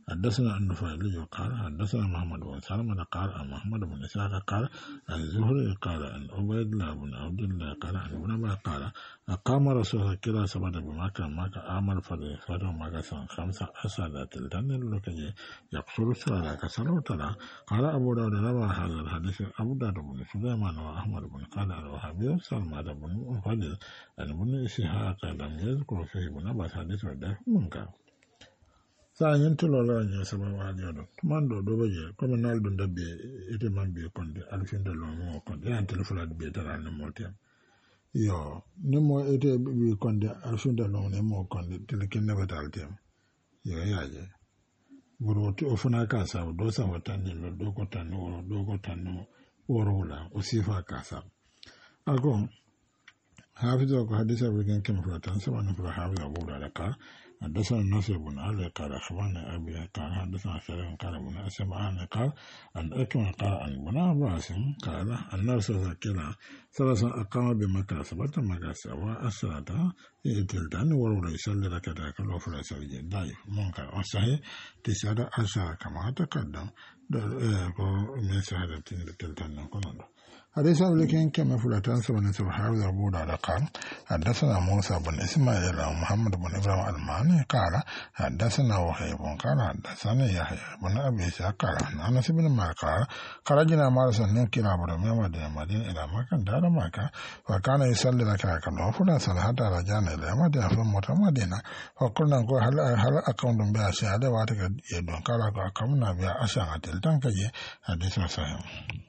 حدثنا النفيلي قال حدثنا محمد بن سلمة قال عن محمد بن إسحاق قال عن الزهري قال عن عبيد الله بن عبد الله قال عن ابن عباس قال أقام رسول الله كلا سبت بمكة مكة عمل فرد فرد مكة سنة خمسة أسادة تلتن لكي يقصر الصلاة كسر تلا قال أبو داود روى هذا الحديث أبو داود بن سليمان وأحمد بن قال الوهابي سلمة بن فضل عن ابن إسحاق لم يذكر فيه ابن عباس حديث وداه منكر sa yentolo la nya sababa nyodo mando do baje comme nal do dabbe ite man bi konde alfinda lo mo konde en telephone be dara no motem yo ni mo ite bi konde alfinda lo ne mo konde telekin ne batal tem yo yaje buru to ofuna ka sa do sa watani lo do ko tanu do ko tanu worola o sifa ka sa ago hafizo ko hadisa bi gen kem fulatan sabana fura hafizo abu da ka حدثنا النصر بن علي قال أخبرنا أبي قال حدثنا سليم قال ابن أسمعان قال أن أكمل قال عن ابن عباس قال الناس كلا ثلاثة أقام بمكة سبعة مكة سواء الصلاة تلتان ورول يصلي ركعتين كله فلا يصلي ضعيف منكر وصحيح تسعة عشر كما تقدم من شهادة تلتان كله حديث لكن كما فلتان سبحانه سبحانه أبو داود قال حدثنا موسى بن إسماعيل ومحمد بن إبراهيم المعني قال حدثنا وهيب قال حدثنا يحيى بن أبي إسحاق قال عن أنس بن مالك قال خرجنا مع رسول الله كلا من مدينة مدينة إلى مكة دار مكة وكان يصلي ركعتين فلا صلى حتى رجعنا إلى مدينة ثم مدينة فقلنا نقول هل هل أقمتم بها شهادة واتك يدون قال أقمنا بها أشهر تلتان كي حديث صحيح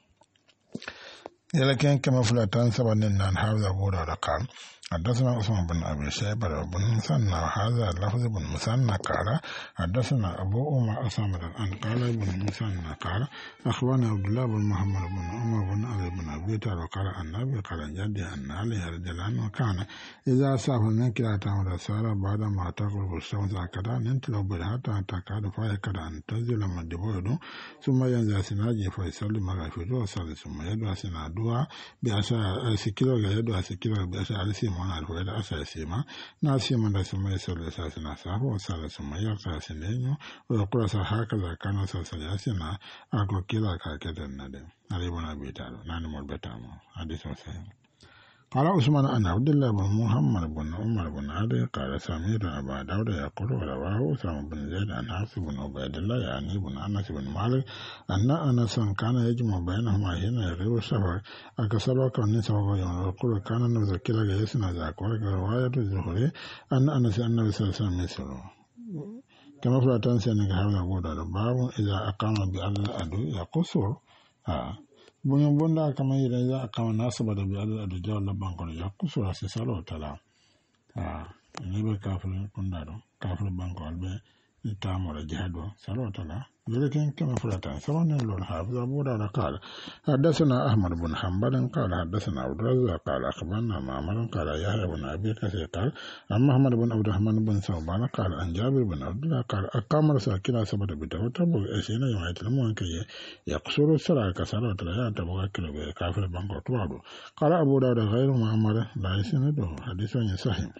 يلكن كما فلتان سبعين عن حافظ أبو داود قال حدثنا عثمان بن أبي شيبة بن مثنى وهذا اللفظ بن مثنى قال حدثنا أبو أمة أسامة أن قال ابن مثنى قال أخبرنا عبد الله بن محمد بن عمر بن علي بن أبي طالب قال النبي قال جدي أن علي رضي الله عنه كان إذا سافر من كلا تعمل السارة بعد ما تغرب الشمس كذا ننتظر بالحتى تكاد فيكاد أن تنزل من دبوده ثم ينزل سناجي فيصلي مغرفته وصلي ثم يدعو سنادوا بأشياء سكيلو يدعو سكيلو بأشياء السيم alfo ila asasima na sima da suma yasal asasina sahu wasala suma yarsa sinenyo wa kula sa hakaza kana sa sayasina ako kila ka kedan nade alibona bitalo nani mo betamo hadith sahih قال عثمان أن عبد الله بن محمد بن عمر بن علي قال سمعت أبا داود يقول رواه أسامة بن زيد عن حفص بن عبيد الله يعني بن أنس بن مالك أن أنس كان يجمع بينهما حين يغيب السفر أكسر كان سبب يقول كان نذكر جيسنا ذاك ورواية الزهري أن أنس النبي صلى الله عليه وسلم مثله كما فلا تنسى أنك هذا أبو داود باب إذا أقام بأرض الأدو يقصر آه bunyo bonda kama ile ya kama nasaba da biya da jawla banko ya kusura se salo tala ah nibe kafir kundado kafir banko albe tamora jihado salo tala لكن كما فلتا سواء الحافظ أبو داود قال حدثنا أحمد بن حنبل قال حدثنا عبد الرزاق قال أخبرنا معمر قال يحيى بن أبي كثير قال عن محمد بن عبد الرحمن بن ثوبان قال عن جابر بن عبد الله قال أقام رسول كلا سبت بتوتر بأسين يوم يتلمون كي يقصر الصلاة كصلاة لا تبغى كلا كافر بانكو توادو قال أبو داود غير معمر لا يسنده حديث صحيح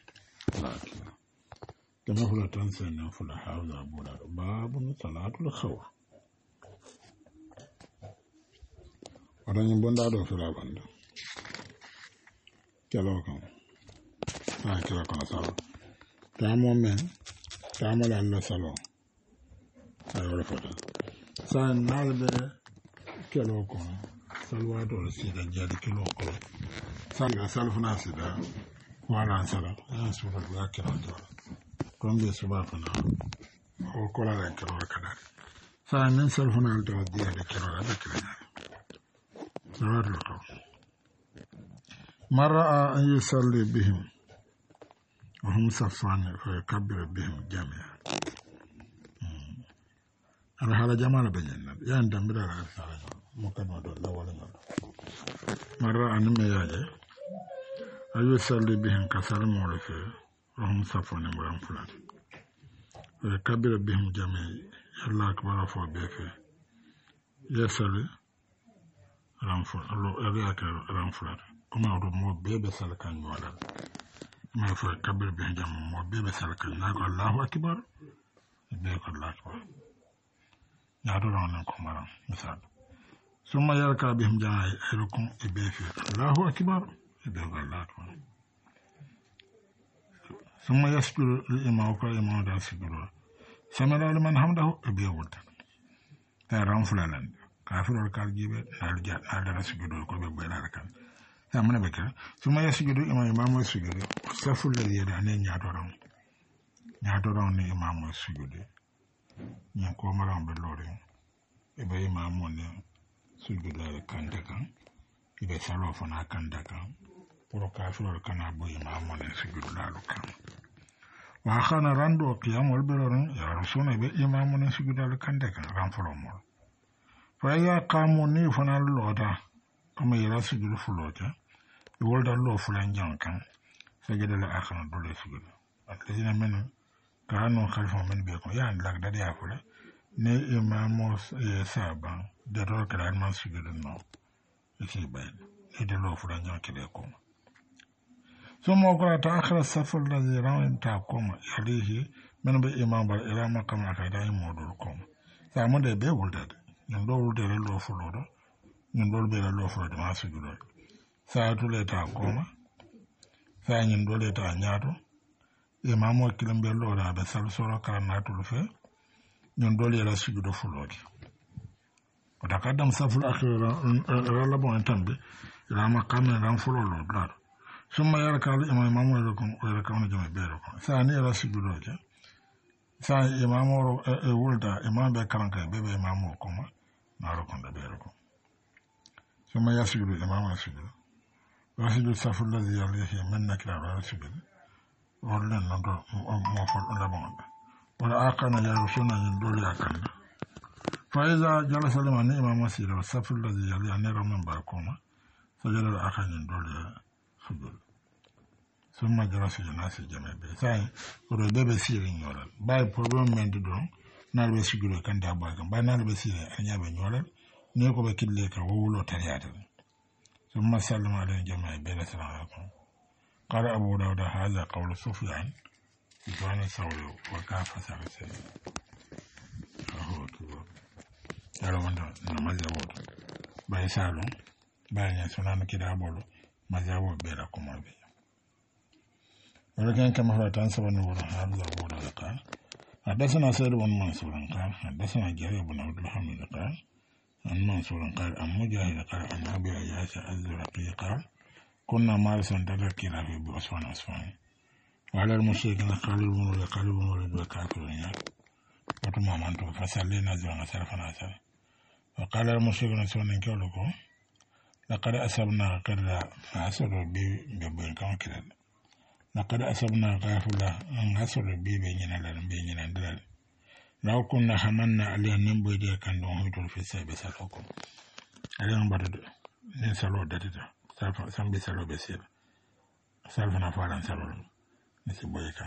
كما فلا تنسى أن فلا حافظ أبو داود باب صلاة الخوف وراني بندا دو فلا بندا كلو كان آه كلو كان صلاة تعمل من تعمل على صلاة أيوة فلا سان نالب كلو كان صلاة دو سيدا جاد كلو كان سان سالفنا سيدا ولا صلاة أنا سوف لا كلو كان كم سبافنا أو كلا ذكر وكذا فمن سلفنا التوزيع ذكر ذكر سواد القول مرة أن يصلي بهم وهم صفان فيكبر بهم جميعا أنا هذا جمال بجنة يعني دم بدر مكمل ولا ولا مرة أن مياجي أن يصلي بهم كسر مولفه وهم صفون مرام فلان ويكبر بهم جميع الله أكبر فو بيفي يسالي رام فلان الله أريك رام فلان كما أقول مو بيبي سالكان مولا ما يكبر بهم جميع مو بيبي سالكان نقول الله أكبر بيك الله أكبر ñaatoron ko maram misal summa yarka bihim jama'i ayrukum e be fi Allahu akbar e be Allah ko summa yasjudu li imam ko imam da sujudu samara liman hamdahu e be wulta ta ran fulalan kafirol kal jibe nal ja nal da sujudu ko be boyla kan ya mana be ka summa yasjudu imam imam sujudu saful ladhi yadani ñaatoron ñaatoron ni imam sujudu ñan ko maram be lore e be imam ne sujudu kanda kan ibe salo fana kanda kan pour kafirol kana bo imam ne sujudu lalu kan wa khana rando qiyamul beloron ya rasuna be imam ne sujudu kanda kan ran folomol fa ya qamu ni fana loda kuma ya sujudu fulota e wolda lo fulan jankan sajada la akhana dole sujudu atlazina men kanu khalfa men be ko ya ndak dade ya fula ne imamo saba da ro kala man sujudu no isi bayn e de lo fulan jankan de ko ثم قرأ تأخر الصف الذي رأيتكم عليه من بإمام بل إلى مقام أكاداي مودلكم فأمد بيولد يندول دل لو فلود يندول بيل لو فلود ما سجود فأتولى تأكم فيندول تأنياتو إمام وكلم بيل لو رابع سلسلة كرناتو في يندول إلى سجود فلود وتقدم صف الأخير رلبون تنبي إلى مقام رنفلود لار ثم يركع الإمام إمام ويركم ويركعون جميع بيركم ثاني رسول الله ثاني إمام ولد إمام بكرنك بيبي إمام وكما ناركم بيركم ثم يسجد الإمام يسجد يسجد الصف الذي يليه من نكرة يسجد ولن نقول موفق لبعض والآخرين يرسون يندول يكن فإذا جلس الإمام إمام يسجد الصف الذي يليه نرى من باكما سجد الآخرين يندول يكن ثم جلس الناس جميعا ساي ورو بيبي سيرين يورال باي بروبلم من دو نال بي سيغلو كان دا باغام باي نال بي سيرين انيا بي يورال نيكو بي كيلي كا وولو تريات ثم سلم عليه جميعا بلا سلام عليكم قال ابو داود هذا قول سفيان سفيان الثوري وكاف سالسي اهو تو يالو من نماز ابو باي سالو باي سنان كده ابو مذهب بلا كما بي ولكن كما هو تنسب النور هذا أبو قال حدثنا سيد بن منصور قال حدثنا جرير بن عبد الحميد قال عن منصور قال عن مجاهد قال عن أبي عياش الزرقي قال كنا مارسا تذكر في بأسوان أسوان وعلى المشركين قال المولى قال المولى وكافرين وتما منتو فسلينا زوانا سلفنا سلف وقال المشركين سوان كولكم لقد أصبنا قرى فأسروا بي بين كون كذا لقد أصبنا غافلة أن أسروا بي بيننا لنا بيننا دلال لو كنا حملنا عليه نمبو دي كان دون هيدول في سيبي سالوكم عليهم بدو نسالو داتتا سنبي سالو بسيب سالفنا فعلا سالو نسي بويكا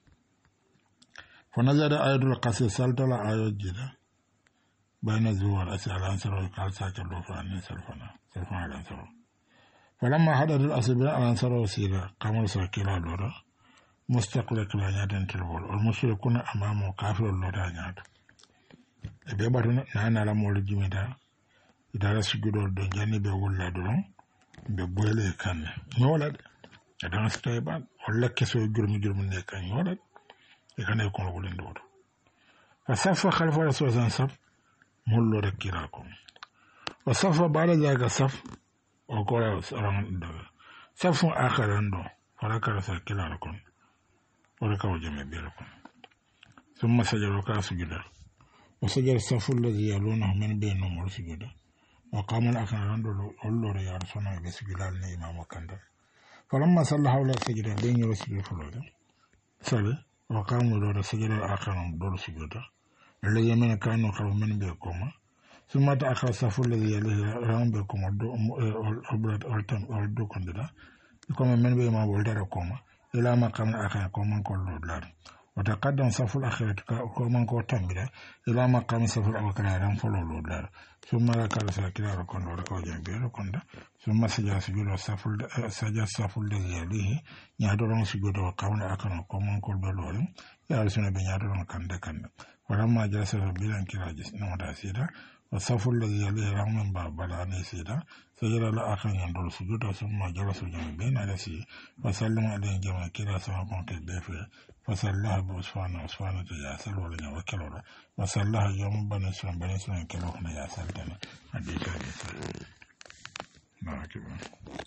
فنزل آيات القصة سالتلا آيات جدا بين الزوار أسأل أنصر وقال ساكر لوفران سلفنا سلفنا على أنصر فلما حدث الأسباء أنصر وسيرة قاموا ساكرا لورا مستقل كلانيات تلبول والمشركون أمامه كافر اللورا نيات بيباتنا نانا لمول جميدا إدارة سجدور دنجاني بيقول دون بيبويلي كان يولد أدان ستايبان ولا كسو جرم جرم نيكا يولد يكان يكون لولين دور فصف خلف رسول الله صف مولو ركيراكم وصف بعد ذلك صف وقال سران دغ صف آخر عندو فركر سكيلا لكم وركوا جميع بيركم ثم سجدوا كاسجدا وسجد الصف الذي يلونه من بينهم والسجدا وقام الآخر عندو الله يا رسول الله بسجد الإمام وكندر فلما صلى حول السجدة بين يسجد فلودا صلى وقاموا دور سجد الآخر دور سجدا الذي من كانوا خلف من بيكما ثم تأخر الصف الذي يليه رام بكما والدو كنددا يكما من بيما والدركما إلى ما قام الآخر كما كل دولار وتقدم صف الأخيرة كمان كو تنبلا إلى مقام صف الأول كلا رم فلو لودار ثم ركع ساكلا ركون ركوع جنبي ركون ثم سجد سجود صف سجد صف الذي يليه يهدرون سجود وقام أكن كمان كل بلورم يارسون بينادون كندا كندا ولما جلس بيلان كلا جس نمدا سيدا والصف الذي يليه رم بلاني سيدا سجد الآخر يندور سجود ثم جلس جنبين على سي وسلم عليه جمع كلا سما كنت بيفه فسلها بأسفانا أسفانا تجاسل ولنا وكلولا وسلها يوم بنسون بنسون كلونا ياسل دنا حديثا يسال الله أكبر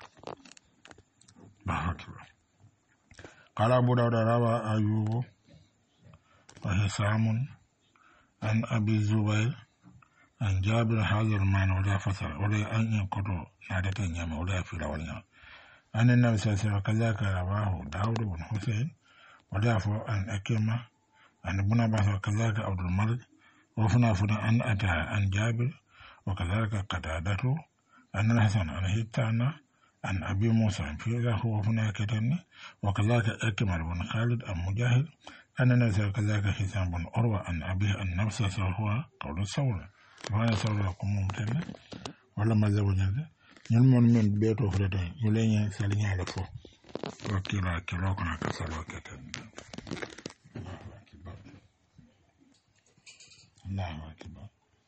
الله أكبر قال أبو داود روى أيوب وحسام عن أبي الزبير عن جابر هذا المعنى ولا فسر ولا أن ينقضوا نادة نعمة ولا في الأولين أن النبي صلى الله عليه وسلم كذلك رواه داود بن حسين ودافع عن أكيمة عن ابن عباس وكذلك عبد الملك وفنا فنا أن أتى عن جابر وكذلك قتادته أن الحسن عن هيتانا عن أبي موسى في ذا هو فنا كتني وكذلك أكيمة بن خالد عن مجاهد أن النبي كذلك حسام بن أروى عن أبيه عن نفسه هو قول الثورة فأنا ثورة لكم ممتنة ولا ما زوجنا يلمون من بيته فردا يلين سالين على فوق وكلا كلا كنا كسلوا كتن الله أكبر الله أكبر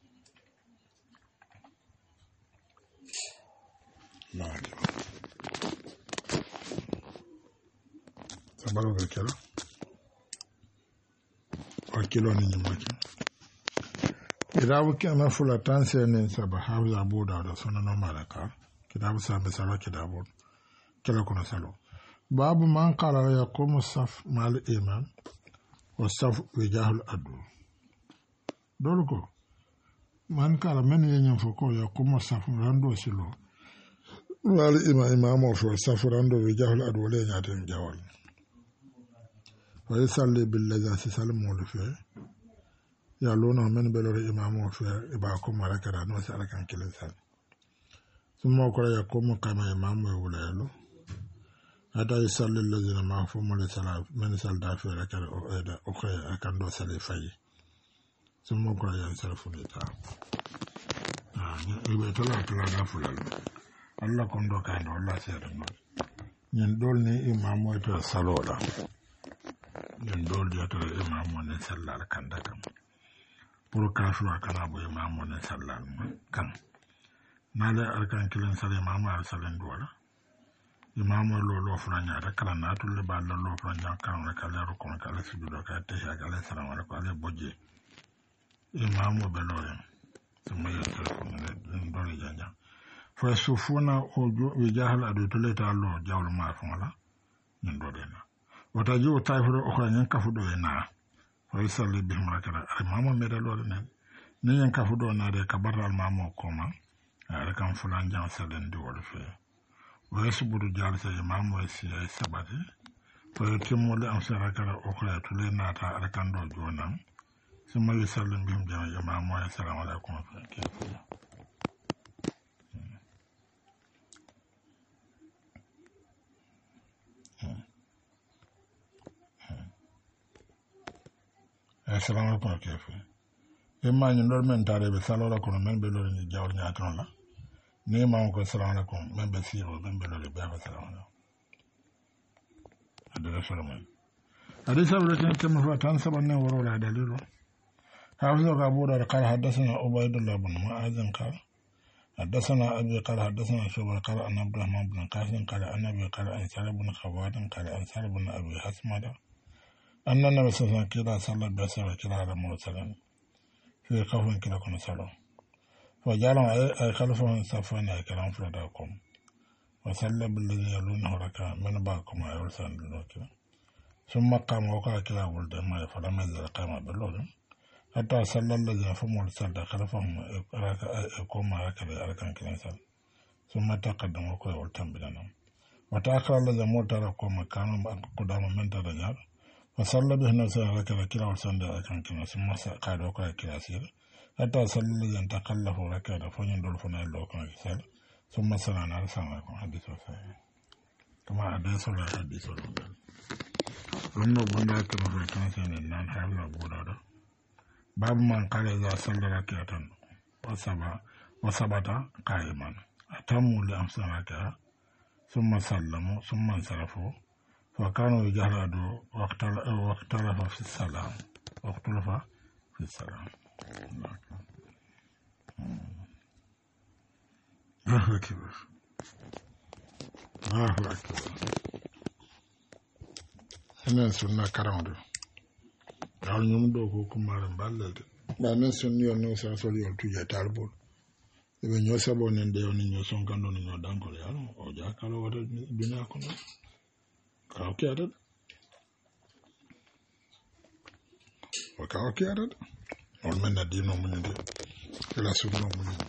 الله أكبر سبحانه كلا وكلا نجمعك إذا وكنا فلتان سنين سبع حافظ أبو داود سنن مالك كتاب سامي سلوا كتابون كلا كنا سلوا باب من قال يقوم الصف مع الإمام والصف وجاه العدو دولكو من قال من ينفقو يقوم الصف راندو سلو مع الإمام إمامه في الصف راندو وجاه العدو لين يتم جوال ويصلي بالذي سلم ولفيه يالونه من بلور إمامه في إباكم على كذا نوسع كان كل سنة ثم قال يقوم كما إمامه ولا يلو هذا يصلي الذين ما فهم لسلا من سال دافع لك أخي أكان دو سلي في ثم قال ينصرف لتا إبه تلا تلا دافع الله كندو كان الله سيرنا يندول ني إمامه يتلا سلولا يندول يتلا إمامه نسلا لكندا كم pour kafir kana bo imamu ne sallallahu kan nale arkan kilen sale imamu al salen dola imamu lo lo franya ta kala na tulle ba lo franya kan la kala ro kon kala su do ka te ya kala salam alaikum ale boje imamu be lo ren to me yo ta ko ne do le janja fa sufuna ojo wi jahal adu tulle ta lo jawlo ma fala nyen do de na wata ji o tayfuro o ko nyen kafu do na ويصلي بهم ركعة المامو ميدالو لنا نين كفدو نادي كبر المامو كوما ركان فلان جان سدن دي ولفي ويسبر جالس المامو يسي سباتي ويتم لأمس ركعة أخرى تولي ناتا ركان دو جونا ثم يصلي بهم جان المامو السلام عليكم كيف Assalamu alaikum kefe imma ni lor men tare be salola kono men be lor ni jawr nyaaton la ni ma ko assalamu alaikum men be siro men be lor be assalamu alaikum adala salaman hadisa wala tan tam fa tan saban ne woro la dalilu hafizu ka abu da qala hadathana ubaydullah ibn mu'adh qala hadathana abi qala hadathana shubar qala an abdurrahman ibn qasim qala an abi qala an salib ibn khawad qala an salib ibn abi hasmada أن النبي صلى الله عليه وسلم صلى بسر كلا على مرسلا في خوف كلا كنا صلوا فجعلوا أي خلفهم صفين أي كلام فرداكم وصلى بالذي يلونه ركع من بعضكم أي ورسان للوكلا ثم قام وقع كلا ولد ما فلم يزل قام باللول حتى صلى الذين فموا الصلاة خلفهم يقوم ركع أركان كلا صلى ثم تقدم وقع ولتم بلنا وتأخر الذين مرتركوا مكانهم قدام من ترجع وصلى به نفسه ركع كلا وصلى ركعا كما ثم قال وقال كلا سير حتى صلى الذي ينتقله ركع فيندل فنا لو كان يسال ثم صلى على سلام حديث صحيح كما حديث ولا حديث ولا Rondo banda kama fa tan sen nan hawla boda babu man kale za sallara katan wasaba wasabata qaiman atamu li amsanaka thumma sallamu thumma sarafu fa kanu yahradu waqtala waqtala fi salam waqtala fi salam Allahu akbar Allahu akbar enen sunna karamdo dal ñum do ko ko mara ballalde ba men sunni on no sa sol yol tuje tarbol e be ñoo sabo nen de on ñoo son kando ñoo dankol ya o ja kala wada dunya ko no ka o kiada o ka o kiada on men na dino mun de la sunno mun de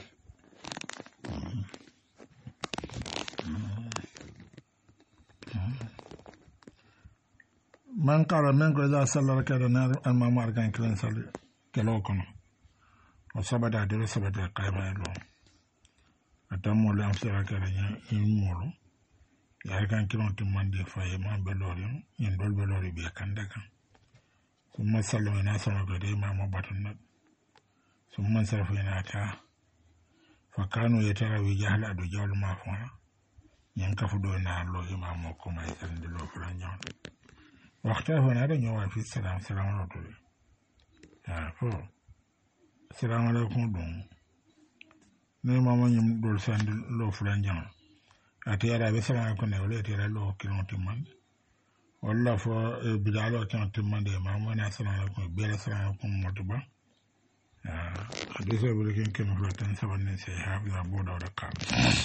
man kala men ko da sallar kada na amma margan kiran salli kelo kono o sabada de sabada qayba lo atamo le amsira kada nya in molo ya kan kiran tim mande faye man belori in dol belori be kanda kan summa sallu na sama gade ma mo batun na summa sarfu na ta fa kanu yatara wi jahla do jawlu ma fa yan kafu do na lo imam ko mai san de lo furan nyaw waxta hona da ñëwaat fi salam salam alaykum ah fo salam alaykum don ne mama ñum dol sand lo fulan jam ati ara be salam alaykum ne wala ati ara lo kilon timman wala fo bidalo tan timman de mama na salam alaykum be la salam alaykum motuba ah hadise be ken ken fo tan sabanne se ha ya bodo da ka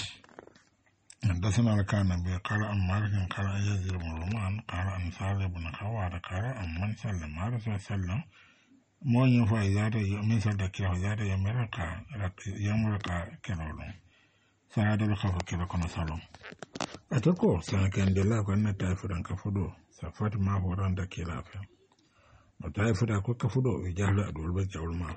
حدثنا الكان قال عن مالك قال عن يزيد بن رومان قال عن سعد بن خوار قال عن من سلم على رسول الله سلم مو ينفع زاد من سلم كلا زاد يمرق يمرق كلولو سعد الخوف كلا كنا سلم أتكو سانكن دلا كنا تافران كفدو سفات ما هو راندا كلا فهم وتافرا كو كفدو يجهل أدول بجاول ما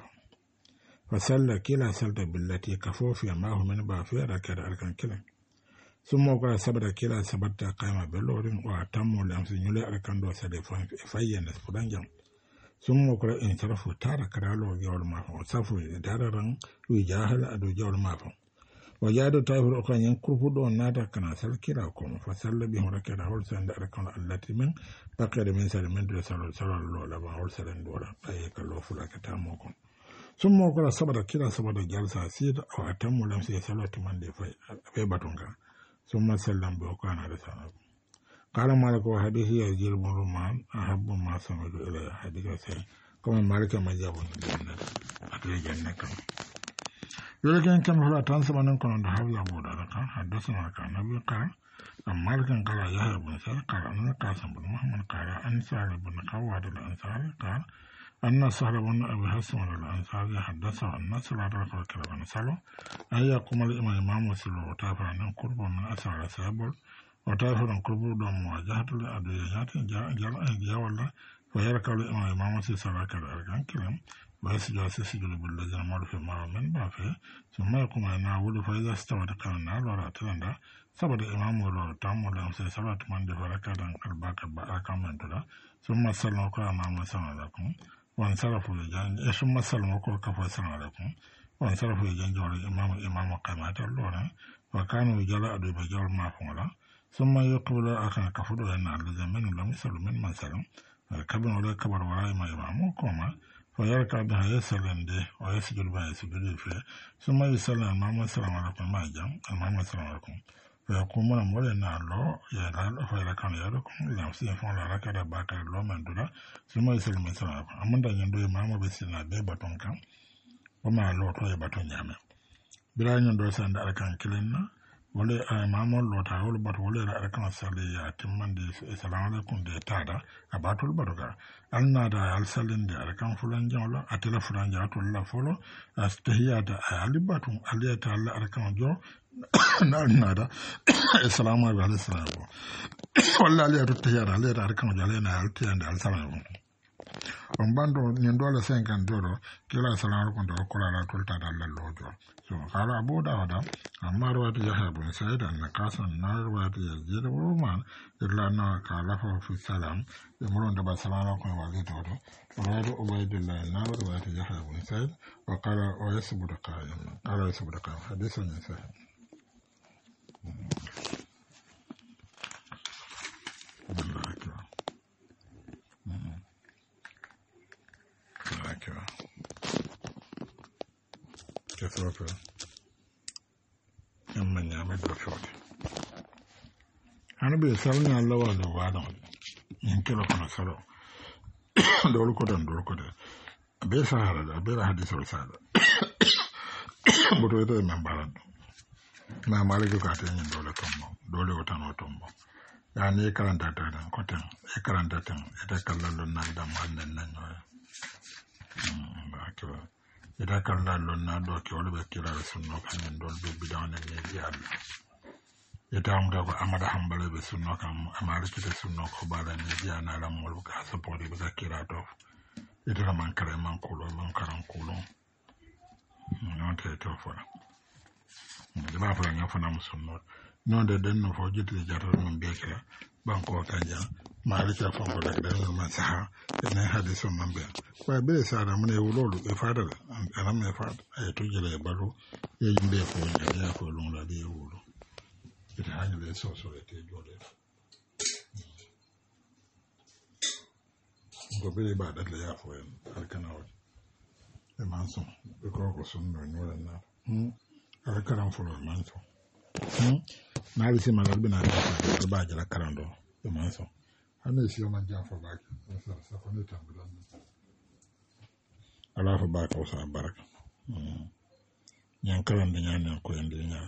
فسل كلا سلت بالتي كفو في ما هو من بافيا ركض أركان كلا ثم قال سبت كلا سبت قائمة بلورين واتموا لأمس نيولي أركاندو سدفان فاين سفرانجام ثم قال إن صرفوا تارا كرالو جول مافو صفوا تارا ويجاهل أدو جول مافو وجادوا تايفر أخرى ينكرفوا دون نادا كنا سل كراكم فسل بهم ركدا هول سند أركان التي من بقر من سل من دول سل سل الله لما هول سل دورا أيك الله فلاك تاموكم ثم قال سبت كلا سبت جالسا سيد واتموا لأمس يسلوا تمان دي في باتونغا ثم سلم بوكان على سنة قال مالك وحديث يزيد بن رومان أحب ما سمعت إليه حديث سي كما مالك ما جابون الجنة أتري جنة كم يلكن كم هلا تنسب أن كنا نحاول أبو دارك حدثنا كان نبي قال أم مالك قال يحيى بن سعيد قال أن قاسم بن محمد قال أن سعد بن خواد الأنصاري قال أن سهل بن أبي حسن الأنصاري حدث أن صلاة الركعة بن سلو أن يقوم الإمام إمام وسلو وتافر أن قرب من أسعى سابل وتافر أن قرب دون مواجهة الأدويات جاء جاء ولا فيركع الإمام إمام وسلو صلاة الركعة كلام ويسجد سجد بالذين مر في مر من بافه ثم يقوم يناول فإذا استوت كان النار ولا تلندا سبب الإمام ولا تام ولا مسجد صلاة من دفركة الباقي الباقي من تلا ثم سلم وقال إمام سلم لكم وانصرفوا لجان ثم سلموا كل كفوا السلام عليكم وانصرفوا لجان جول الإمام الإمام قامات اللورا وكانوا يجلى أدو بجول ما فولا ثم يقبل أخنا كفوا لأن الذين من لم يسلم من من سلم كبر ولا كبر ولا ما إمام كوما فيركع بها يسلم ده ويسجد بها يسجد فيه ثم يسلم الإمام السلام عليكم ما جام الإمام السلام عليكم فيقومون مولنا الله يلال فيركعون يركم لنفسهم فون لركع باكر الله من دولا ثم يسلم السلام أمن ده يندو إمام بسنا ببطن كم وما الله توي بطن يامه بلا يندو سند أركان كلنا ولا إمام الله تعالى بط ولا أركان سليا تمن دي السلام عليكم دي تادا أباتول بطوكا ألنا دا ألسلين دي أركان فلان جولا أتلا فلان جاتول لا فلو أستهيا دا ألي بطن ألي تعالى أركان جو nada assalamu alaikum walla ali atu tiyara ali atu kan jale na alti and al salamu on bando nyen dole cinquante dolo kila salar ko do ko la tulta dal lojo so kala abu dawda amma rawati yahya bin sa'id an qasan nar rawati yazid roman illa na kala fa fi salam yamurun da salama ko wali to do rawati ubaydullah nar rawati yahya bin sa'id wa qala wa yasbudu qa'im qala yasbudu qa'im hadithun sahih Ethiopia, and many other short. And be selling a lower the water in Kilopon Salo. Dolco and Dolco. A bit hard, a bit had this or sad. But we remember. My Malaga got in Dollar Tombo, Dolly Otano Tombo. And a current attack and cotton, a current attack, it a color night and one and nine. Ita kalla lonna do ke wala be kira sunno kan dol be bidan ne biya ita am da ko amada hambale be sunno kan amara kite sunno ko bala ne biya na ram wal ka support be kira do ita man kare man kulo man karan kulo non te to fora de ba fora nya fona sunno non de den no fo jitti jato mon be kira banko kanja mari ta fon ko da den man saha ne hadiso man be ko be sara mun e wulolu e fadal ana me fad ay to jere balu e yimbe ko nya ya ko lon la de wulu ita hanya le so so te jode ko be ba da le ya fo en alkana wa e manso be ko ko sun no no na hm alkana fo lo manso hm na bi se magal bina ta ba jara karando e manso ana si o man ja fo ba sa sa ko ne tambulan ala fa ba ko sa baraka nyan kalan da nyan ko yande nya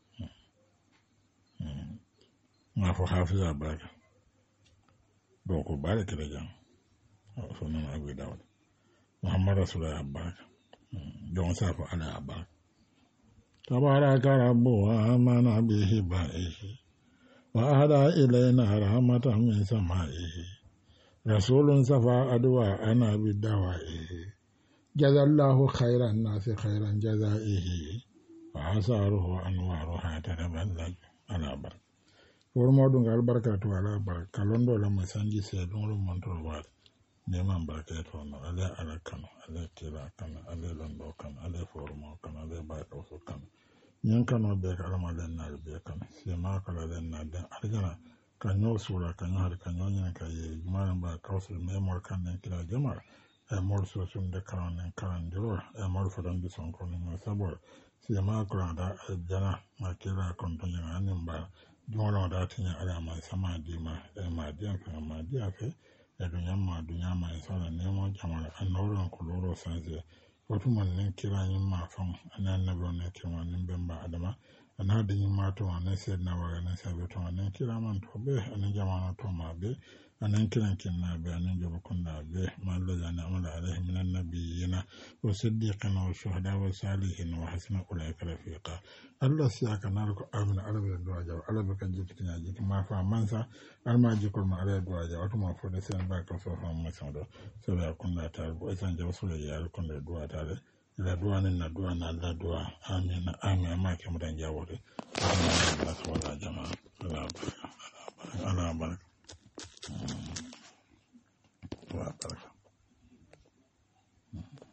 ma fo hafiza baraka do ko baraka da jam so nan abu dawud muhammad rasulullah baraka don sa fa ala baraka tabaraka rabbu amana bihi ba'ihi wa hada ilayna rahmatan min sama'ihi rasulun safa adwa ana bidawa'ihi جزا الله خير الناس خيرا جزائه وآثاره أنوارها تتبلج على بركة ورمودون قال بركة على بركة كالوندو لما سنجي سيدون رمانتو الواد نيمان بركة وانا علي على كانو علي كلا كانو علي لندو كانو علي فورمو كانو علي بايكو سو كانو نين كانو بيك على مالين نال بيك كانو سيما كلا لين نال دين أرجنا كانيو سولا كانيو هاري كانيو نين كاي جمال بايكو سو ميمور كان نين كلا جمال e morso sum de karan karan diro e mor fodan de son kon ma sabor si ma kran da jana ma kira kon to nyana nim ba jolo da tinya ala ma sama di ma e ma di an kan ma di afe e dunya ma dunya ma e sala ne mo jamala an noron ko loro sanze wato man nen kira yin ma fon anan na bo ne kima nin bemba adama ana da yin ma to anan sai na wa anan sai to anan kira man to be anan jamana to ma be anan kiran kinna be anan jobo kunna be mallo yana amala alaihi minan nabiyina wa siddiqina wa shuhada wa salihin wa hasuna ulaika rafiqa Allah siya kana ko amina alabe do ajaw alabe kan jikinya jiki ma fa mansa alma jikol ma alabe do ajaw to ma fo de sen ba ko so fa ma sa do so ya kunna ta bo san jaw so ya kunna do ta de la do anan na do na la do amina amina ma ke mu dan jawo de Allah wala jama'a ala baraka ala baraka Wa baraka